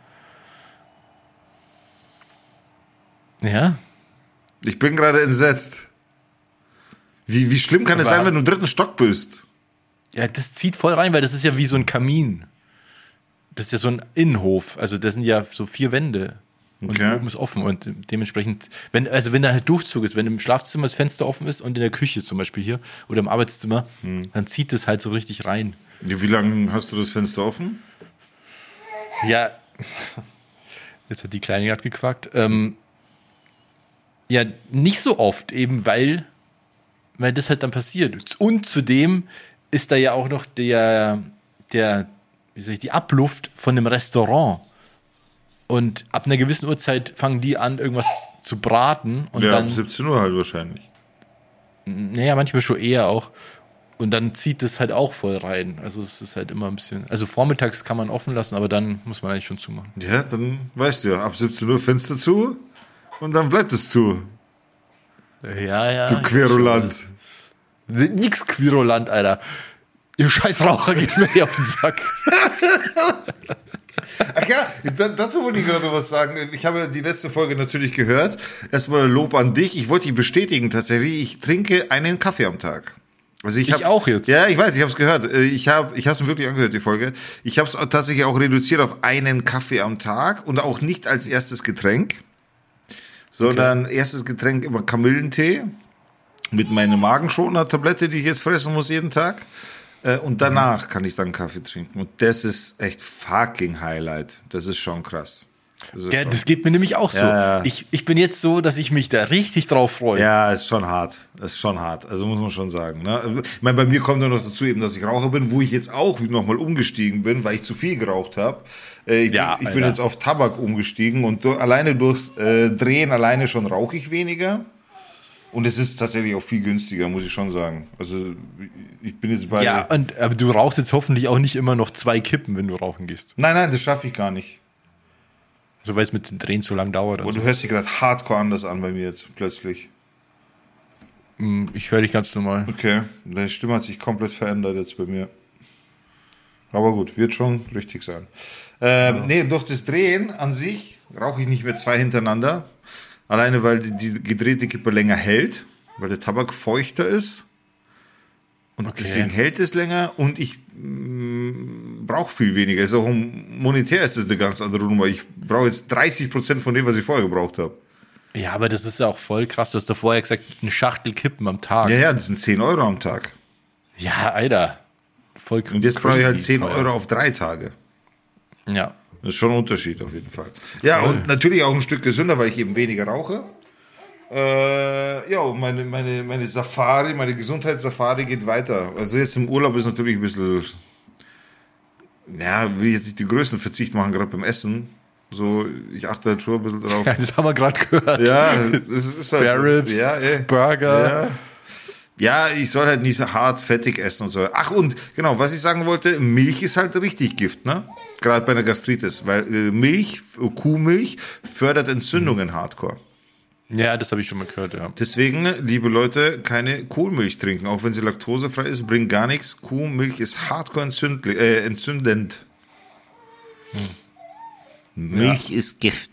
Ja, Ich bin gerade entsetzt. Wie, wie schlimm kann es Aber- sein, wenn du im dritten Stock bist? ja, das zieht voll rein, weil das ist ja wie so ein Kamin. Das ist ja so ein Innenhof, also das sind ja so vier Wände. Und Okay. oben ist offen und dementsprechend, wenn, also wenn da halt Durchzug ist, wenn im Schlafzimmer das Fenster offen ist und in der Küche zum Beispiel hier oder im Arbeitszimmer, dann zieht das halt so richtig rein. Wie lange hast du das Fenster offen? Ja, jetzt hat die Kleine gerade gequakt. Ähm, ja, nicht so oft, eben weil, weil das halt dann passiert. Und zudem ist da ja auch noch der, der, wie sag ich, die Abluft von dem Restaurant. Und ab einer gewissen Uhrzeit fangen die an, irgendwas zu braten. Und ja, dann, ab siebzehn Uhr halt wahrscheinlich. naja, manchmal schon eher auch. Und dann zieht das halt auch voll rein. Also es ist halt immer ein bisschen, also vormittags kann man offen lassen, aber dann muss man eigentlich schon zumachen. Ja, dann weißt du ja, ab siebzehn Uhr Fenster zu und dann bleibt es zu. Ja, ja. Du Querulant. Nix Querulant, Alter. Ihr scheiß Raucher geht's mir hier auf den Sack. Ach ja, da, dazu wollte ich gerade was sagen. Ich habe die letzte Folge natürlich gehört. Erstmal Lob an dich. Ich wollte dich bestätigen tatsächlich. Ich trinke einen Kaffee am Tag. Also ich, Ich hab, auch jetzt. Ja, ich weiß, ich habe es gehört. Ich habe ich habe es wirklich angehört, die Folge. Ich habe es tatsächlich auch reduziert auf einen Kaffee am Tag und auch nicht als erstes Getränk, sondern erstes Getränk immer Kamillentee mit meiner Magenschoner-Tablette, die ich jetzt fressen muss jeden Tag. Äh, Und danach kann ich dann Kaffee trinken. Und das ist echt fucking Highlight. Das ist schon krass. Das, Ja, das geht mir nämlich auch so. Ja, ja. Ich, ich bin jetzt so, dass ich mich da richtig drauf freue. Ja, ist schon hart. Ist schon hart. Also muss man schon sagen. Ne? Ich meine, bei mir kommt ja noch dazu eben, dass ich Raucher bin, wo ich jetzt auch nochmal umgestiegen bin, weil ich zu viel geraucht habe. Äh, ich, Ja, bin, ich Alter. bin jetzt auf Tabak umgestiegen und du, alleine durchs äh, Drehen alleine schon rauche ich weniger. Und es ist tatsächlich auch viel günstiger, muss ich schon sagen. Also ich bin jetzt bei... Ja, und, aber du rauchst jetzt hoffentlich auch nicht immer noch zwei Kippen, wenn du rauchen gehst. Nein, nein, das schaffe ich gar nicht. So, weil es mit den Drehen zu lang dauert. Und Und du so. hörst dich gerade hardcore anders an bei mir jetzt plötzlich. Ich höre dich ganz normal. Okay, deine Stimme hat sich komplett verändert jetzt bei mir. Aber gut, wird schon richtig sein. Ähm, ja. Nee, durch das Drehen an sich rauche ich nicht mehr zwei hintereinander. Alleine, weil die, die gedrehte Kippe länger hält, weil der Tabak feuchter ist. Und okay. Deswegen hält es länger und ich brauche viel weniger. Ist auch monetär ist das eine ganz andere Nummer. Ich brauche jetzt dreißig Prozent von dem, was ich vorher gebraucht habe. Ja, aber das ist ja auch voll krass. Du hast da vorher gesagt, eine Schachtel Kippen am Tag. Ja, ja, das sind zehn Euro am Tag. Ja, Alter. Voll Und jetzt brauche ich halt zehn Euro auf drei Tage. Ja. Das ist schon ein Unterschied auf jeden Fall. Ja, voll. Und natürlich auch ein Stück gesünder, weil ich eben weniger rauche. Äh, ja, und meine, meine, meine Safari, meine Gesundheitssafari geht weiter. Also jetzt im Urlaub ist natürlich ein bisschen, ja, will ich jetzt nicht die größten Verzicht machen, gerade beim Essen. So, ich achte halt schon ein bisschen drauf. Ja, das haben wir gerade gehört. Ja, das ist halt Spare Ribs, ja, ey. Burger. Ja. Ja, ich soll halt nicht so hart fettig essen und so. Ach, und genau, was ich sagen wollte, Milch ist halt richtig Gift, ne? Gerade bei einer Gastritis, weil äh, Milch, Kuhmilch fördert Entzündungen mhm. hardcore. Ja, das habe ich schon mal gehört, ja. Deswegen, liebe Leute, keine Kuhmilch trinken, auch wenn sie laktosefrei ist, bringt gar nichts. Kuhmilch ist hardcore entzündlich, äh, entzündend. Hm. Milch ja. ist Gift.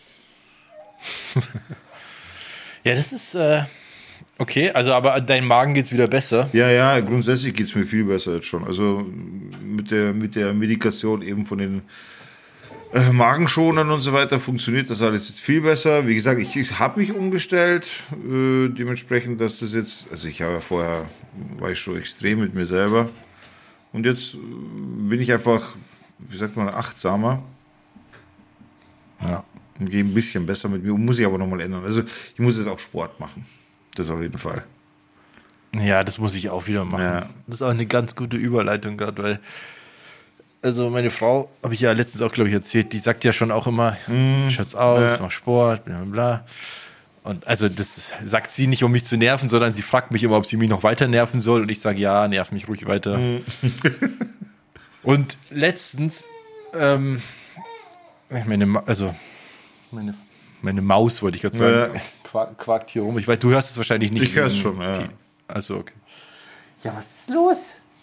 Ja, das ist... Äh Okay, also aber dein Magen geht's wieder besser? Ja, ja, grundsätzlich geht's mir viel besser jetzt schon. Also mit der, mit der Medikation eben von den äh, Magenschonern und so weiter funktioniert das alles jetzt viel besser. Wie gesagt, ich, ich habe mich umgestellt, äh, dementsprechend, dass das jetzt, also ich habe ja vorher, war ich schon extrem mit mir selber und jetzt äh, bin ich einfach, wie sagt man, achtsamer. Ja. Und gehe ein bisschen besser mit mir um, muss ich aber nochmal ändern. Also ich muss jetzt auch Sport machen. Das auf jeden Fall. Ja, das muss ich auch wieder machen. Ja. Das ist auch eine ganz gute Überleitung gerade, weil also meine Frau, habe ich ja letztens auch, glaube ich, erzählt, die sagt ja schon auch immer, mm, schaut's aus, ja. mach Sport, bla bla. Und also das sagt sie nicht, um mich zu nerven, sondern sie fragt mich immer, ob sie mich noch weiter nerven soll und ich sage, ja, nerv mich ruhig weiter. Mm. Und letztens, ähm, meine, also meine, meine Maus, wollte ich gerade sagen, ja. Quak, quakt hier rum. Ich weiß, du hörst es wahrscheinlich nicht. Ich höre es schon, ja. Also, okay. Ja, was ist los?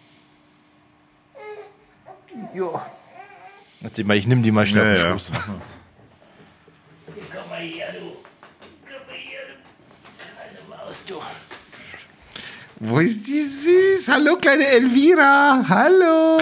Ja. Warte mal, ich nehme die mal schnell ja, auf den ja. Schoß. Komm mal her, du. Komm mal her, du kleine Maus, du. Wo ist die süß? Hallo, kleine Elvira. Hallo.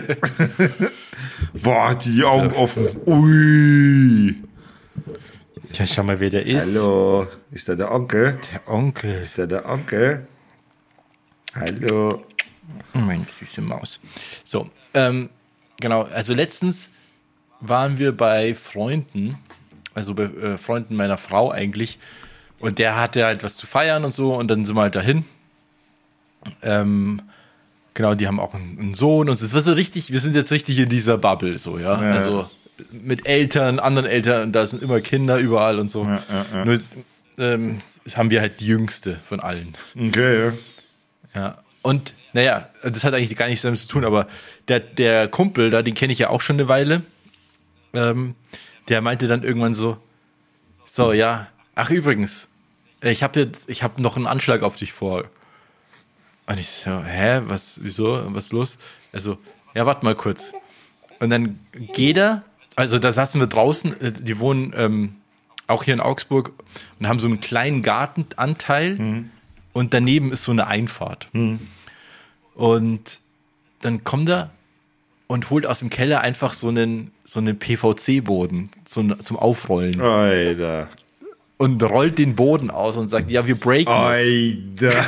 Boah, die Augen so. Offen. Ui. Ja, schau mal, wer der ist. Hallo. Ist da der Onkel? Der Onkel. Ist da der Onkel? Hallo. Meine süße Maus. So, ähm, genau. Also letztens waren wir bei Freunden, also bei äh, Freunden meiner Frau eigentlich. Und der hatte halt was zu feiern und so. Und dann sind wir halt dahin. Ähm, genau, die haben auch einen, einen Sohn. Und es war so richtig, wir sind jetzt richtig in dieser Bubble, so, ja. ja. Also mit Eltern, anderen Eltern, da sind immer Kinder überall und so. Ja, ja, ja. Nur ähm, haben wir halt die jüngste von allen. Okay, ja. Ja. Und naja, das hat eigentlich gar nichts damit zu tun, aber der, der Kumpel da, den kenne ich ja auch schon eine Weile. Ähm, der meinte dann irgendwann so, so, ja, ach übrigens, ich habe jetzt, ich habe noch einen Anschlag auf dich vor. Und ich so, hä, was, wieso, was ist los? Also, ja, warte mal kurz. Und dann geht er, also da saßen wir draußen, die wohnen ähm, auch hier in Augsburg und haben so einen kleinen Gartenanteil mhm. und daneben ist so eine Einfahrt. Mhm. Und dann kommt er und holt aus dem Keller einfach so einen, so einen P V C-Boden zum, zum Aufrollen. Alter. Und rollt den Boden aus und sagt, ja, wir breaken. Alter.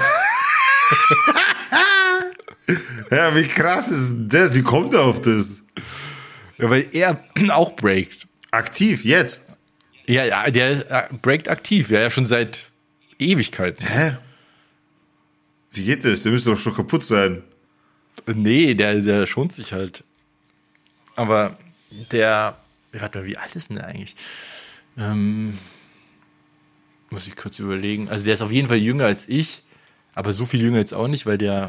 Ja, wie krass ist das? Wie kommt er auf das? Ja, weil er auch breakt. Aktiv, jetzt? Ja, ja, der äh, breakt aktiv, ja, ja, schon seit Ewigkeiten. Hä? Wie geht das? Der müsste doch schon kaputt sein. Nee, der, der schont sich halt. Aber der, warte mal, wie alt ist denn der eigentlich? Ähm, muss ich kurz überlegen. Also der ist auf jeden Fall jünger als ich, aber so viel jünger jetzt auch nicht, weil der,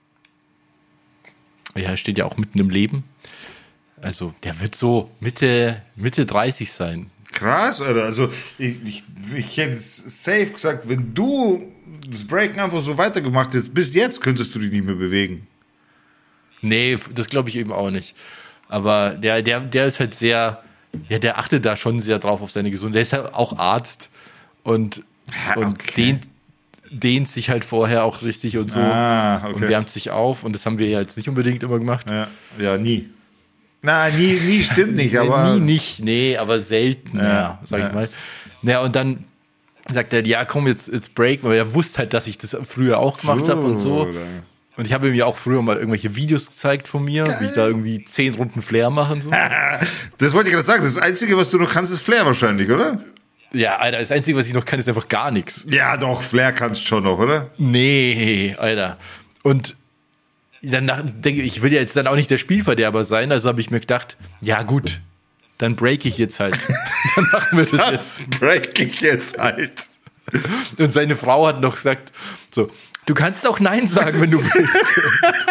ja, steht ja auch mitten im Leben. Also der wird so Mitte, Mitte dreißig sein. Krass, Alter. Also ich, ich, ich hätte safe gesagt, wenn du das Breaken einfach so weitergemacht hättest, bis jetzt könntest du dich nicht mehr bewegen. Nee, das glaube ich eben auch nicht. Aber der, der, der ist halt sehr, ja, der achtet da schon sehr drauf auf seine Gesundheit. Der ist halt auch Arzt und, Ja, und okay. dehnt, dehnt sich halt vorher auch richtig und so Ah, okay. und wärmt sich auf. Und das haben wir ja jetzt nicht unbedingt immer gemacht. Ja, ja nie. Na, nie, nie stimmt nicht, aber. Nie nicht, nee, aber selten, ja, Ja, sag ja. ich mal. Naja, und dann sagt er, ja, komm, jetzt, jetzt break, weil er wusste halt, dass ich das früher auch gemacht habe und so. Bruder. Und ich habe ihm ja auch früher mal irgendwelche Videos gezeigt von mir, wie ich da irgendwie zehn Runden Flair mache und so. Das wollte ich gerade sagen. Das Einzige, was du noch kannst, ist Flair wahrscheinlich, oder? Ja, Alter, das Einzige, was ich noch kann, ist einfach gar nichts. Ja, doch, Flair kannst schon noch, oder? Nee, Alter. Und dann nach- denke ich, ich will ja jetzt dann auch nicht der Spielverderber sein, also habe ich mir gedacht, ja gut, dann break ich jetzt halt. Dann machen wir das jetzt. Break ich jetzt halt. Und seine Frau hat noch gesagt, so, du kannst auch Nein sagen, wenn du willst.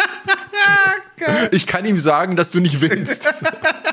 Ich kann ihm sagen, dass du nicht willst.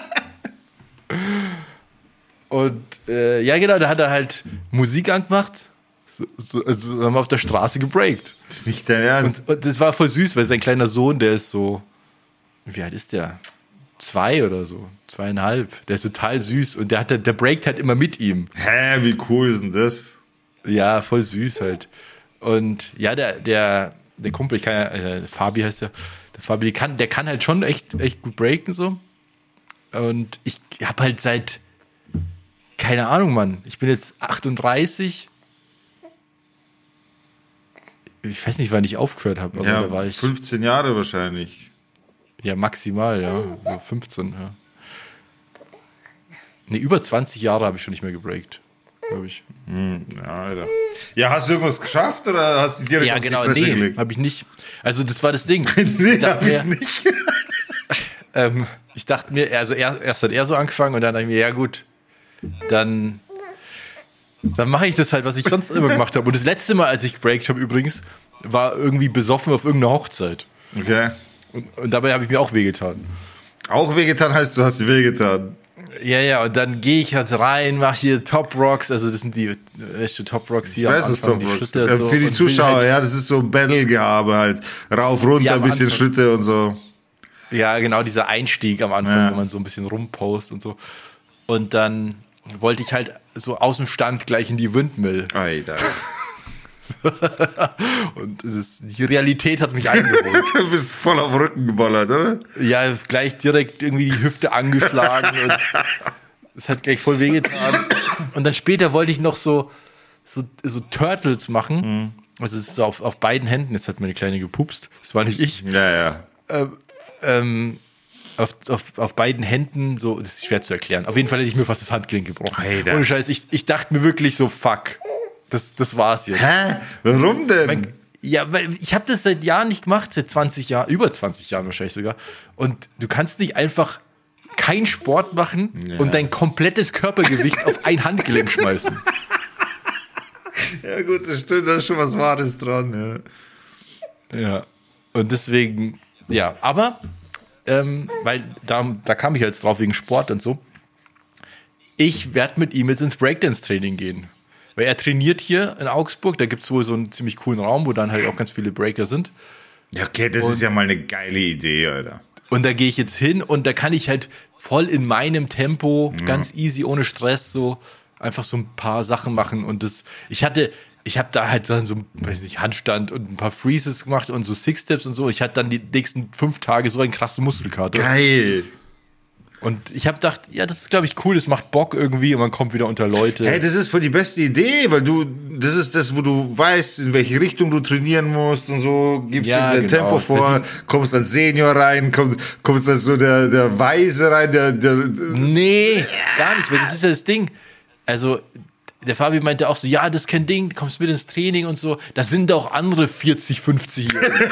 Und äh, ja, genau, da hat er halt Musik angemacht. So, so, also haben wir auf der Straße gebreakt. Das ist nicht dein Ernst. Und, und das war voll süß, weil sein kleiner Sohn, der ist so, wie alt ist der? Zwei oder so, zweieinhalb. Der ist total süß und der hat, der breakt halt immer mit ihm. Hä, wie cool ist denn das? Ja, voll süß halt. Und ja, der, der, der Kumpel, ich kann ja, äh, Fabi heißt der, der Fabi, der kann, der kann halt schon echt, echt gut breaken so. Und ich habe halt seit, keine Ahnung, Mann, ich bin jetzt achtunddreißig. Ich weiß nicht, wann ich aufgehört habe, aber Ja, da war ich, fünfzehn Jahre wahrscheinlich. ja, maximal, ja, ja fünfzehn, ja. Nee, über zwanzig Jahre habe ich schon nicht mehr gebreakt, glaube ich. Ja, Alter. Ja, hast du irgendwas geschafft oder hast du direkt Ja, auf genau, die Fresse nee, gelegt? habe ich nicht. Also das war das Ding. Nee, Ich dachte hab ich mir- nicht. Ähm, ich dachte mir, also er, erst hat er so angefangen und dann dachte ich mir, ja gut, dann, dann mache ich das halt, was ich sonst immer gemacht habe. Und das letzte Mal, als ich gebreakt habe übrigens, war irgendwie besoffen auf irgendeiner Hochzeit. Okay. Und, und dabei habe ich mir auch wehgetan. Auch wehgetan heißt, du hast dir wehgetan. Ja, ja, und dann gehe ich halt rein, mache hier Top Rocks, also das sind die echte Top Rocks hier. Ich weiß, am was Anfang, Top die Rocks Schritte äh, so, Für die und will Zuschauer, halt, ja, das ist so ein Battle-Gehabe halt. Rauf, runter, Ja, ein am bisschen Anfang. Schritte und so. Ja, genau, dieser Einstieg am Anfang, Ja. wo man so ein bisschen rumpost und so. Und dann wollte ich halt so aus dem Stand gleich in die Windmill. Alter. Und das, die Realität hat mich eingeholt. Du bist voll auf den Rücken geballert, oder? Ja, gleich direkt irgendwie die Hüfte angeschlagen und es hat gleich voll wehgetan. Und dann später wollte ich noch so, so, so Turtles machen. Also es ist so auf, auf beiden Händen. Jetzt hat meine Kleine gepupst. Das war nicht ich. Ja, ja. Ähm, auf, auf, auf beiden Händen, so, das ist schwer zu erklären. Auf jeden Fall hätte ich mir fast das Handgelenk gebrochen. Alter. Ohne Scheiß, ich, ich dachte mir wirklich so, fuck. Das, das war's jetzt. Hä? Warum denn? Mein, ja, weil ich habe das seit Jahren nicht gemacht, seit zwanzig Jahren, über zwanzig Jahren wahrscheinlich sogar. Und du kannst nicht einfach keinen Sport machen Ja. und dein komplettes Körpergewicht auf ein Handgelenk schmeißen. Ja gut, das stimmt, da ist schon was Wahres dran. Ja. Ja. Und deswegen, ja, aber, ähm, weil da, da kam ich jetzt drauf wegen Sport und so. Ich werde mit ihm jetzt ins Breakdance-Training gehen. Weil er trainiert hier in Augsburg, da gibt es wohl so einen ziemlich coolen Raum, wo dann halt auch ganz viele Breaker sind. Ja, okay, das ist ja mal eine geile Idee, Alter. Und da gehe ich jetzt hin und da kann ich halt voll in meinem Tempo, ganz easy, ohne Stress, so einfach so ein paar Sachen machen. Und das, ich hatte, ich habe da halt dann so, weiß nicht, Handstand und ein paar Freezes gemacht und so Six-Steps und so. Ich hatte dann die nächsten fünf Tage so einen krassen Muskelkater. Geil. Und ich habe gedacht, ja, das ist, glaube ich, cool, das macht Bock irgendwie und man kommt wieder unter Leute. Hey, das ist voll die beste Idee, weil du, das ist das, wo du weißt, in welche Richtung du trainieren musst und so, gibst Ja, dir dein genau. Tempo vor, kommst als Senior rein, kommst, kommst als so der, der Weise rein, der, der, Nee, gar nicht, weil das ist ja das Ding. Also, der Fabi meinte auch so, ja, das ist kein Ding, du kommst mit ins Training und so. Da sind auch andere vierzig, fünfzig-Jährige.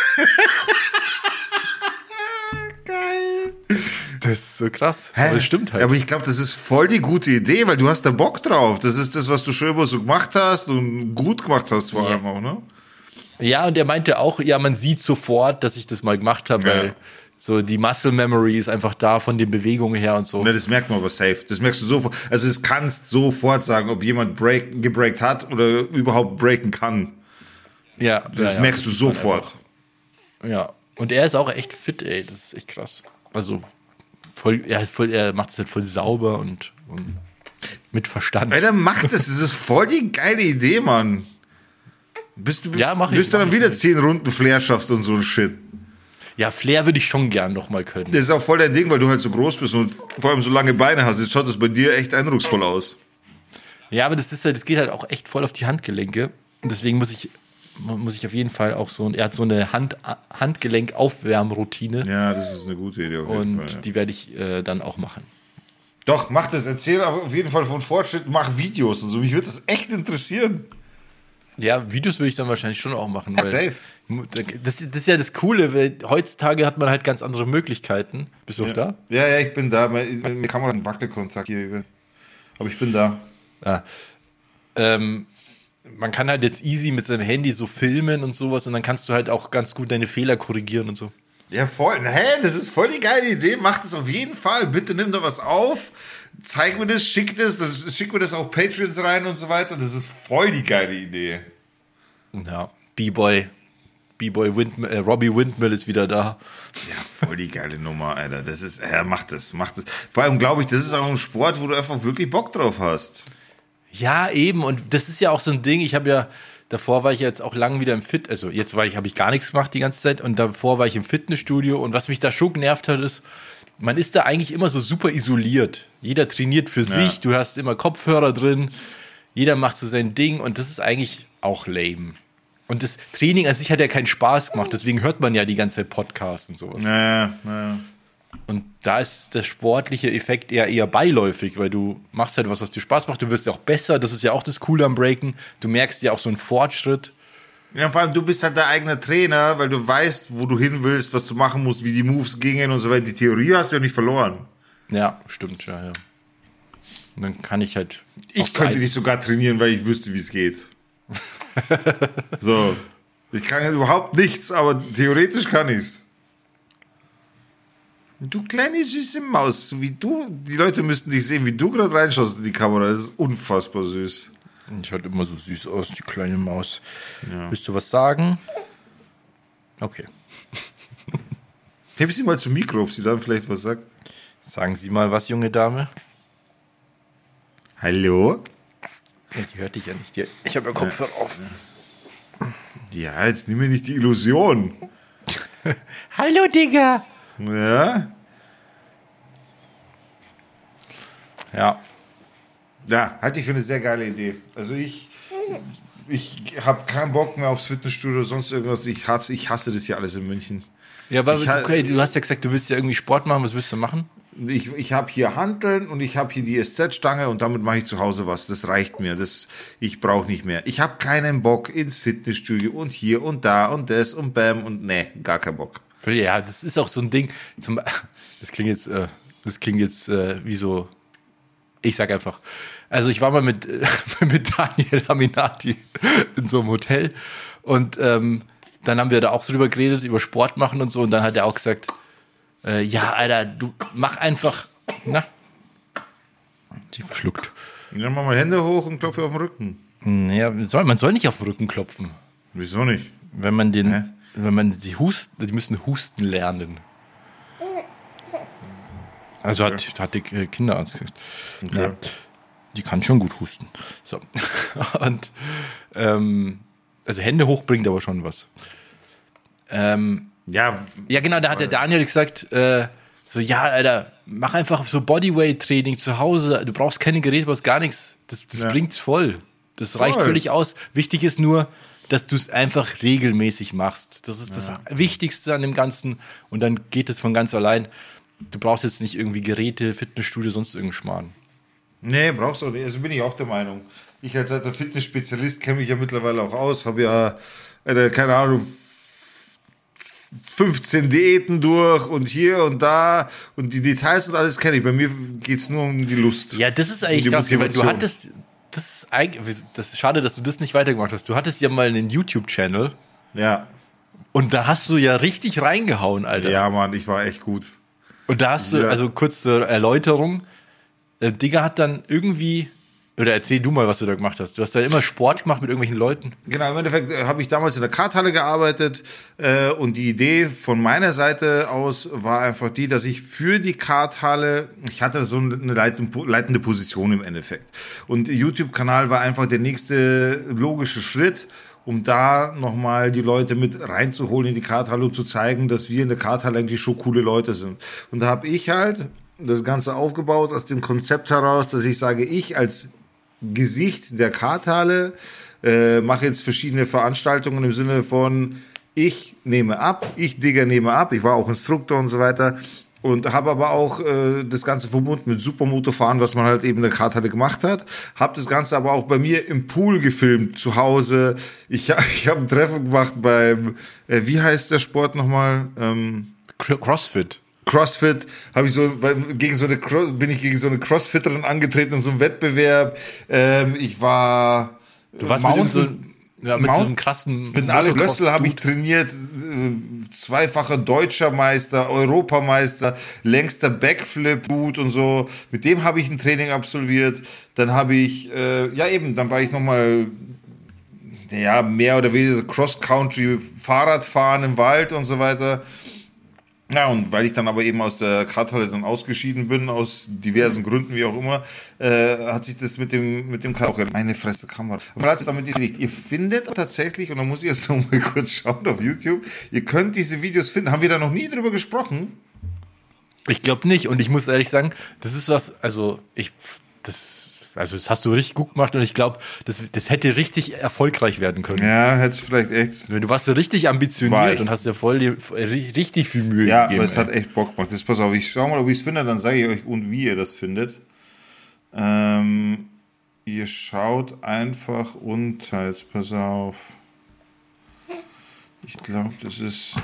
Geil. Das ist so krass. Hä? Aber das stimmt halt. Aber ich glaube, das ist voll die gute Idee, weil du hast da Bock drauf. Das ist das, was du schon immer so gemacht hast und gut gemacht hast vor allem auch, ne? Ja, und er meinte auch, ja, man sieht sofort, dass ich das mal gemacht habe, Ja. weil so die Muscle Memory ist einfach da von den Bewegungen her und so. Ja, das merkt man aber safe. Das merkst du sofort. Also das kannst sofort sagen, ob jemand break, gebreakt hat oder überhaupt breaken kann. Ja, Das ja, ja. merkst du sieht man sofort. einfach. Ja, und er ist auch echt fit, ey, das ist echt krass. Also voll, er, ist voll, er macht es halt voll sauber und, und mit Verstand. Alter, mach das. Das ist voll die geile Idee, Mann. Bist du, Ja, mach ich, bis du mach dann ich. wieder zehn Runden Flair schaffst und so ein Shit. Ja, Flair würde ich schon gern noch mal können. Das ist auch voll dein Ding, weil du halt so groß bist und vor allem so lange Beine hast. Jetzt schaut das bei dir echt eindrucksvoll aus. Ja, aber das ist halt, das geht halt auch echt voll auf die Handgelenke. Und deswegen muss ich, muss ich auf jeden Fall auch so, er hat so eine Hand, Handgelenk-Aufwärmroutine. Ja, das ist eine gute Idee auf jeden Und Fall. Ja. die werde ich äh, dann auch machen. Doch, mach das. Erzähl auf jeden Fall von Fortschritt. Mach Videos und so. Mich würde das echt interessieren. Ja, Videos würde ich dann wahrscheinlich schon auch machen. Ja, weil safe. Das, das ist ja das Coole, weil heutzutage hat man halt ganz andere Möglichkeiten. Bist du auch da? Ja, ja, ich bin da. Meine, meine Kamera hat einen Wackelkontakt hier. Aber ich bin da. Ja. Ähm, man kann halt jetzt easy mit seinem Handy so filmen und sowas und dann kannst du halt auch ganz gut deine Fehler korrigieren und so. Ja, voll. Hä, das ist voll die geile Idee. Mach das auf jeden Fall. Bitte nimm da was auf. Zeig mir das, schick das, das schick mir das auf Patreons rein und so weiter. Das ist voll die geile Idee. Ja, B-Boy. B-Boy Windmill, äh, Robbie Windmill ist wieder da. Ja, voll die geile Nummer, Alter. Das ist, ja, mach das, mach das. Vor allem glaube ich, das ist auch ein Sport, wo du einfach wirklich Bock drauf hast. Ja, eben. Und das ist ja auch so ein Ding. Ich habe ja, davor war ich jetzt auch lang wieder im Fit, also jetzt war ich, habe ich gar nichts gemacht die ganze Zeit und davor war ich im Fitnessstudio und was mich da schon genervt hat, ist, man ist da eigentlich immer so super isoliert. Jeder trainiert für sich, du hast immer Kopfhörer drin, jeder macht so sein Ding und das ist eigentlich auch lame. Und das Training an sich hat ja keinen Spaß gemacht, deswegen hört man ja die ganze Zeit Podcasts und sowas. Ja, ja. Und da ist der sportliche Effekt eher eher beiläufig, weil du machst halt was, was dir Spaß macht, du wirst ja auch besser, das ist ja auch das Coole am Breaken, du merkst ja auch so einen Fortschritt. Ja, vor allem du bist halt der eigene Trainer, weil du weißt, wo du hin willst, was du machen musst, wie die Moves gingen und so weiter. Die Theorie hast du ja nicht verloren. Ja, stimmt, ja, ja. Und dann kann ich halt. Ich auch könnte so dich sogar trainieren, weil ich wüsste, wie es geht. So. Ich kann ja überhaupt nichts, aber theoretisch kann ich's. Du kleine süße Maus, so wie du, die Leute müssten dich sehen, wie du gerade reinschaust in die Kamera. Das ist unfassbar süß. Ich halt immer so süß aus, die kleine Maus. Ja. Willst du was sagen? Okay. Heb sie mal zum Mikro, ob sie dann vielleicht was sagt. Sagen Sie mal was, junge Dame. Hallo? Ja, die hört dich ja nicht. Die, ich habe ja Kopfhörer ja. auf. Ja, jetzt nimm mir nicht die Illusion. Hallo, Digga. Ja? Ja. Ja, halte ich für eine sehr geile Idee. Also ich, ich habe keinen Bock mehr aufs Fitnessstudio oder sonst irgendwas. Ich hasse, ich hasse das hier alles in München. Ja, aber ich, du, okay, du hast ja gesagt, du willst ja irgendwie Sport machen. Was willst du machen? Ich, ich habe hier Hanteln und ich habe hier die S Z-Stange und damit mache ich zu Hause was. Das reicht mir. Das, ich brauche nicht mehr. Ich habe keinen Bock ins Fitnessstudio und hier und da und das und bam und nee, gar keinen Bock. Ja, das ist auch so ein Ding. Zum, das klingt jetzt, äh, das klingt jetzt äh, wie so. Ich sag einfach. Also ich war mal mit, äh, mit Daniel Aminati in so einem Hotel und ähm, dann haben wir da auch so drüber geredet, über Sport machen und so und dann hat er auch gesagt, äh, ja, Alter, du mach einfach, na, die verschluckt. Dann mach mal Hände hoch und klopfe auf den Rücken. Ja, man soll, man soll nicht auf den Rücken klopfen. Wieso nicht? Wenn man den, Hä? wenn man die husten, die müssen husten lernen. Also hat, hat die Kinderarzt gesagt. Okay. Ja, die kann schon gut husten. So. Und ähm, also Hände hoch bringt aber schon was. Ähm, Ja, ja, genau, da hat der Daniel gesagt, äh, So, ja, Alter, mach einfach so Bodyweight-Training zu Hause. Du brauchst keine Geräte, du brauchst gar nichts. Das, das Ja. bringt's voll. Das reicht Voll. völlig aus. Wichtig ist nur, dass du es einfach regelmäßig machst. Das ist das Wichtigste an dem Ganzen. Und dann geht es von ganz allein. Du brauchst jetzt nicht irgendwie Geräte, Fitnessstudio, sonst irgendeinen Schmarrn. Nee, brauchst du nicht. Also bin ich auch der Meinung. Ich als alter Fitnessspezialist kenne mich ja mittlerweile auch aus. Habe ja, äh, keine Ahnung, fünfzehn Diäten durch und hier und da. Und die Details und alles kenne ich. Bei mir geht es nur um die Lust. Ja, das ist eigentlich Die krass, weil du Motivation. hattest, das ist eigentlich, das ist schade, dass du das nicht weitergemacht hast. Du hattest ja mal einen YouTube-Channel Ja. und da hast du ja richtig reingehauen, Alter. Ja, Mann, ich war echt gut. Und da hast du, Ja. also kurz zur Erläuterung, äh, Digga hat dann irgendwie, oder erzähl du mal, was du da gemacht hast. Du hast da immer Sport gemacht mit irgendwelchen Leuten. Genau, im Endeffekt äh, habe ich damals in der Karthalle gearbeitet äh, und die Idee von meiner Seite aus war einfach die, dass ich für die Karthalle, ich hatte so eine leitende leitende Position im Endeffekt. Und YouTube-Kanal war einfach der nächste logische Schritt, um da nochmal die Leute mit reinzuholen in die Karthalle und zu zeigen, dass wir in der Karthalle eigentlich schon coole Leute sind. Und da habe ich halt das Ganze aufgebaut aus dem Konzept heraus, dass ich sage, ich als Gesicht der Karthalle äh, mache jetzt verschiedene Veranstaltungen im Sinne von ich nehme ab, ich Digger nehme ab, ich war auch Instruktor und so weiter und habe aber auch äh, das Ganze verbunden mit Supermotofahren, was man halt eben in der Karthalle gemacht hat, habe das Ganze aber auch bei mir im Pool gefilmt, zu Hause. Ich, ich habe ein Treffen gemacht beim, äh, wie heißt der Sport nochmal? Ähm, Crossfit. CrossFit, habe ich so weil gegen so eine Cro- bin ich gegen so eine Crossfitterin angetreten in so einem Wettbewerb. Ähm, ich war Du warst mit, so, ja, mit so einem krassen mit Alex Motocross- Lössl habe ich Dude. trainiert, äh, zweifacher deutscher Meister, Europameister, längster Backflip-Dude und so. Mit dem habe ich ein Training absolviert. Dann habe ich, äh, ja eben, dann war ich nochmal, ja, mehr oder weniger Cross-Country Fahrradfahren im Wald und so weiter. Ja, und weil ich dann aber eben aus der Karthalle dann ausgeschieden bin, aus diversen Gründen, wie auch immer, äh, hat sich das mit dem, mit dem Karaoke, meine Fresse, Kamera. Falls es damit nicht, ihr findet tatsächlich, und da muss ich jetzt noch mal kurz schauen auf YouTube, ihr könnt diese Videos finden. Haben wir da noch nie drüber gesprochen? Ich glaube nicht. Und ich muss ehrlich sagen, das ist was, also ich, das, also das hast du richtig gut gemacht und ich glaube, das, das hätte richtig erfolgreich werden können. Ja, hätte es vielleicht echt. Du warst ja richtig War ambitioniert ich. und hast ja voll die, richtig viel Mühe Ja, gegeben. aber es ey. hat echt Bock gemacht. Jetzt pass auf, ich schau mal, ob ich es finde, dann sage ich euch und wie ihr das findet. Ähm, ihr schaut einfach unter, jetzt pass auf. Ich glaube, das ist...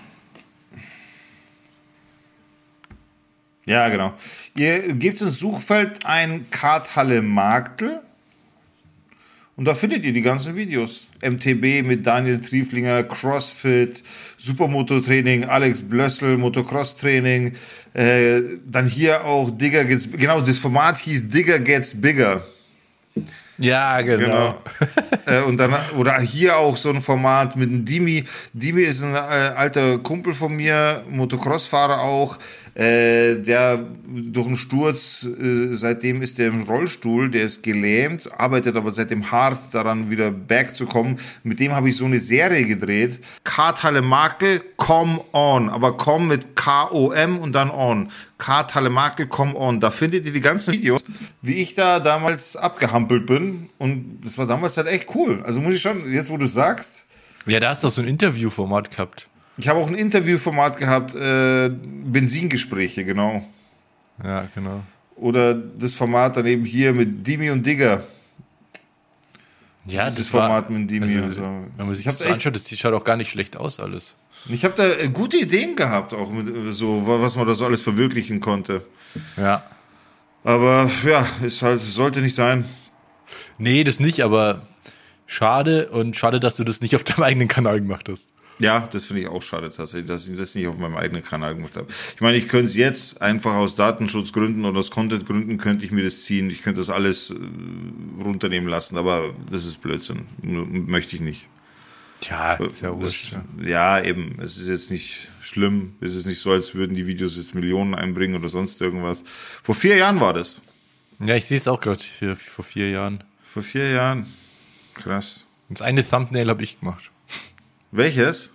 Ja, genau. Ihr gebt ins Suchfeld ein Karthalle Marktl und da findet ihr die ganzen Videos. M T B mit Daniel Trieflinger, Crossfit, Supermoto-Training, Alex Blössl, Motocross-Training. Äh, dann hier auch Digger Gets... Genau, das Format hieß Digger Gets Bigger. Ja, genau. Genau. äh, und dann, oder hier auch so ein Format mit dem Dimi. Dimi ist ein äh, alter Kumpel von mir, Motocross-Fahrer auch. Äh, der durch einen Sturz, äh, seitdem ist der im Rollstuhl, der ist gelähmt, arbeitet aber seitdem hart daran, wieder back zu kommen. Mit dem habe ich so eine Serie gedreht. Karthalle Marktl, Come On, aber Come mit K O M und dann On. Karthalle Marktl, Come On. Da findet ihr die ganzen Videos, wie ich da damals abgehampelt bin. Und das war damals halt echt cool. Also muss ich schon, jetzt wo du sagst, Ja, da hast du doch so ein Interviewformat gehabt. ich habe auch ein Interviewformat gehabt, äh, Benzingespräche, genau. Ja, genau. Oder das Format daneben hier mit Dimi und Digger. Ja, Das das, Format war, mit Dimi also, und so. wenn man sich Ich das hab so echt- anschaut, das schaut auch gar nicht schlecht aus alles. Ich habe da äh, gute Ideen gehabt, auch mit äh, so, was man da so alles verwirklichen konnte. Ja. Aber ja, ist halt, sollte nicht sein. Nee, das nicht, aber schade und schade, dass du das nicht auf deinem eigenen Kanal gemacht hast. Ja, das finde ich auch schade tatsächlich, dass ich das nicht auf meinem eigenen Kanal gemacht habe. Ich meine, ich könnte es jetzt einfach aus Datenschutzgründen oder aus Contentgründen könnte ich mir das ziehen. Ich könnte das alles äh, runternehmen lassen, aber das ist Blödsinn. M- Möchte ich nicht. Tja, ist ja wurscht. Das, ja, eben. Es ist jetzt nicht schlimm. Es ist nicht so, als würden die Videos jetzt Millionen einbringen oder sonst irgendwas. Vor vier Jahren war das. Ja, ich sehe es auch gerade hier vor vier Jahren. Vor vier Jahren. Krass. Das eine Thumbnail habe ich gemacht. Welches?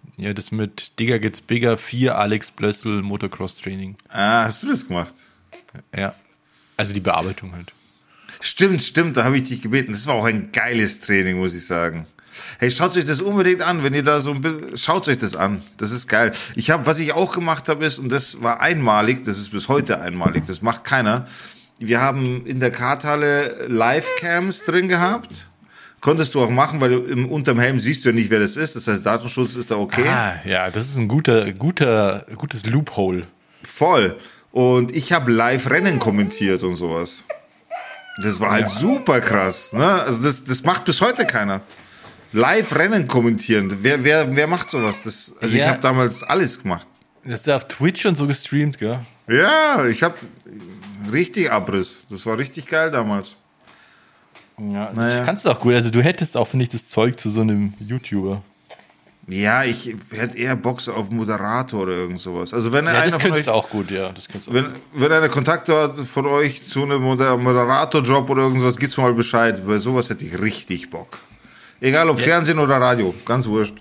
Ja, das mit Digger Gets Bigger, vier Alex Blössl Motocross-Training. Ah, hast du das gemacht? Ja. Also die Bearbeitung halt. Stimmt, stimmt, da habe ich dich gebeten. Das war auch ein geiles Training, muss ich sagen. Hey, schaut euch das unbedingt an, wenn ihr da so ein bisschen, schaut euch das an. Das ist geil. Ich habe, was ich auch gemacht habe, ist, und das war einmalig, das ist bis heute einmalig, das macht keiner. Wir haben in der Karthalle Live-Cams drin gehabt. Konntest du auch machen, weil du im, unterm Helm siehst du ja nicht, wer das ist. Das heißt, Datenschutz ist da okay. Ah, ja, das ist ein guter, guter, gutes Loophole. Voll. Und ich habe Live-Rennen kommentiert und sowas. Das war halt ja. super krass. Ne? Also das, das macht bis heute keiner. Live-Rennen kommentieren. Wer, wer, wer macht sowas? Das, also ja. ich habe damals alles gemacht. Das ist ja auf Twitch und so gestreamt, gell? Ja, ich habe richtig Abriss. Das war richtig geil damals. Ja, das naja. kannst du auch gut. Also du hättest auch, finde ich, das Zeug zu so einem YouTuber. Ja, ich hätte eher Bock auf Moderator oder irgend sowas. Also wenn ja, einer das könntest du auch gut, ja. Das auch wenn, gut. wenn einer Kontakt hat von euch zu einem Moderatorjob oder irgendwas, gibt's mal Bescheid. Bei sowas hätte ich richtig Bock. Egal ob ja. Fernsehen oder Radio, ganz wurscht.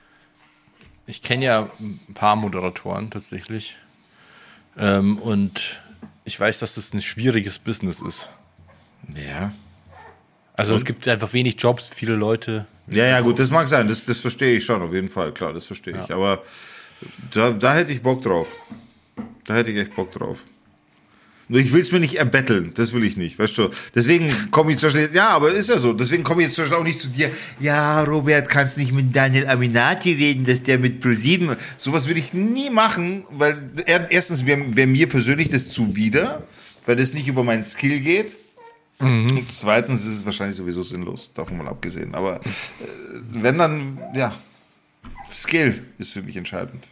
Ich kenne ja ein paar Moderatoren tatsächlich. Ähm, und ich weiß, dass das ein schwieriges Business ist. Ja. Also und? Es gibt einfach wenig Jobs, viele Leute. Ja, ja, gut, das mag sein, das, das verstehe ich schon, auf jeden Fall, klar, das verstehe ja. ich. Aber da, da hätte ich Bock drauf. Da hätte ich echt Bock drauf. Nur ich will es mir nicht erbetteln, das will ich nicht, weißt du. Deswegen komme ich zum Beispiel, ja, aber ist ja so, deswegen komme ich jetzt zum Beispiel auch nicht zu dir, ja, Robert, kannst nicht mit Daniel Aminati reden, dass der mit ProSieben, sowas würde ich nie machen, weil er, erstens wäre wär mir persönlich das zuwider, weil das nicht über meinen Skill geht. Mhm. Und zweitens ist es wahrscheinlich sowieso sinnlos, davon mal abgesehen. Aber äh, wenn dann, ja, Skill ist für mich entscheidend.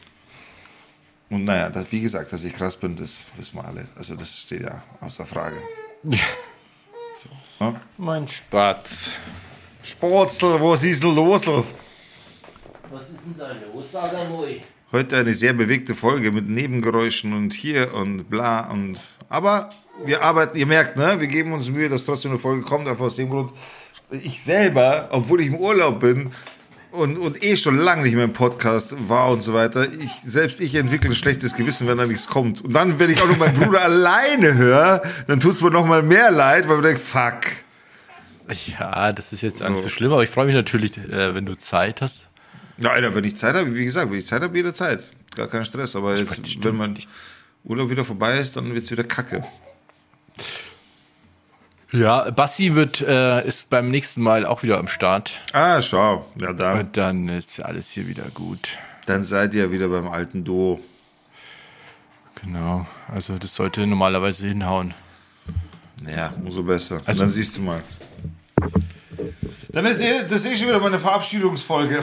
Und naja, das, wie gesagt, dass ich krass bin, das wissen wir alle. Also das steht ja außer Frage. Ja. So, ne? Mein Spatz. Spatzel, was ist denn los? Was ist denn da los, sag einmal? Heute eine sehr bewegte Folge mit Nebengeräuschen und hier und bla und... Aber wir arbeiten, ihr merkt, ne? Wir geben uns Mühe, dass trotzdem eine Folge kommt. Einfach aus dem Grund, ich selber, obwohl ich im Urlaub bin, Und, und eh schon lange nicht mehr im Podcast war und so weiter. Ich, selbst ich entwickle ein schlechtes Gewissen, wenn da nichts kommt. Und dann, wenn ich auch noch meinen Bruder alleine höre, dann tut's mir noch mal mehr leid, weil ich denke, fuck. Ja, das ist jetzt so. Nicht so schlimm, aber ich freue mich natürlich, äh, wenn du Zeit hast. Ja, Alter, wenn ich Zeit habe, wie gesagt, wenn ich Zeit habe, jede Zeit. Gar kein Stress. Aber jetzt, ich wenn mein Urlaub wieder vorbei ist, dann wird's wieder kacke. Ja, Bassi wird, äh, ist beim nächsten Mal auch wieder am Start. Ah, schau. Ja, dann. Und dann ist alles hier wieder gut. Dann seid ihr wieder beim alten Duo. Genau. Also das sollte normalerweise hinhauen. Ja, umso besser. Also, dann siehst du mal. Dann ist eh, das ist eh schon wieder meine Verabschiedungsfolge.